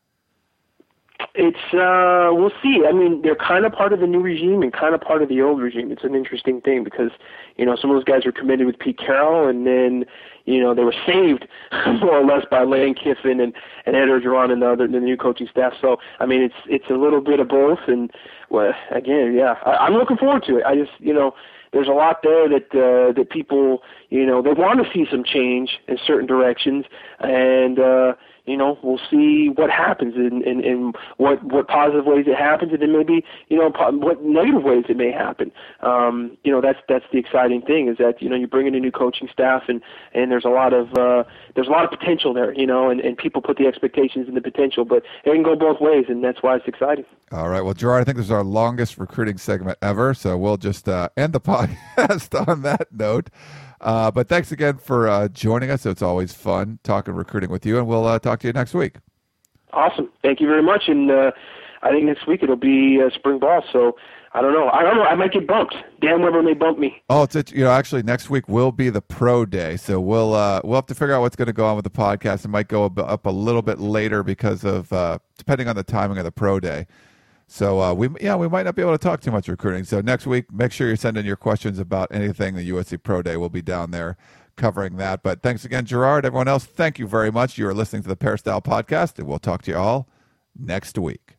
It's uh, we'll see. I mean, they're kind of part of the new regime and kind of part of the old regime. It's an interesting thing because, you know, some of those guys were committed with Pete Carroll, and then, you know, they were saved more or less by Lane Kiffin and, and Ed Orgeron and the other the new coaching staff. So, I mean, it's it's a little bit of both. And well, again, yeah, I, I'm looking forward to it. I just, you know, there's a lot there that uh, that people, you know, they want to see some change in certain directions, and uh, you know, we'll see what happens and in, in, in what what positive ways it happens, and then maybe, you know, po- what negative ways it may happen. Um, you know, that's that's the exciting thing is that, you know, you bring in a new coaching staff, and, and there's a lot of uh, there's a lot of potential there, you know, and, and people put the expectations in the potential, but it can go both ways, and that's why it's exciting. All right, well, Gerard, I think this is our longest recruiting segment ever, so we'll just uh, end the podcast on that note. Uh, but thanks again for uh, joining us. It's always fun talking recruiting with you, and we'll uh, talk to you next week. Awesome. Thank you very much. And uh, I think next week it'll be uh, spring ball, so I don't know. I don't know. I might get bumped. Dan Weber may bump me. Oh, it's, you know, actually next week will be the pro day, so we'll uh, we'll have to figure out what's going to go on with the podcast. It might go up a little bit later because of uh, depending on the timing of the pro day. So uh, we yeah we might not be able to talk too much recruiting. So next week, make sure you're sending your questions about anything the U S C Pro Day. We'll be down there covering that. But thanks again, Gerard. Everyone else, thank you very much. You are listening to the Peristyle Podcast, and we'll talk to you all next week.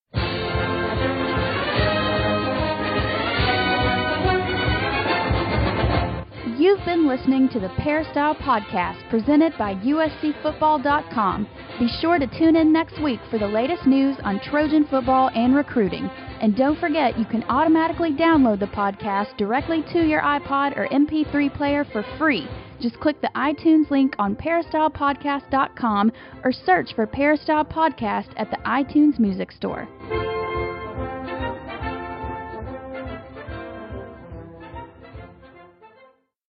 You've been listening to the Peristyle Podcast presented by U S C Football dot com. Be sure to tune in next week for the latest news on Trojan football and recruiting. And don't forget, you can automatically download the podcast directly to your iPod or M P three player for free. Just click the iTunes link on Peristyle Podcast dot com or search for Peristyle Podcast at the iTunes Music Store.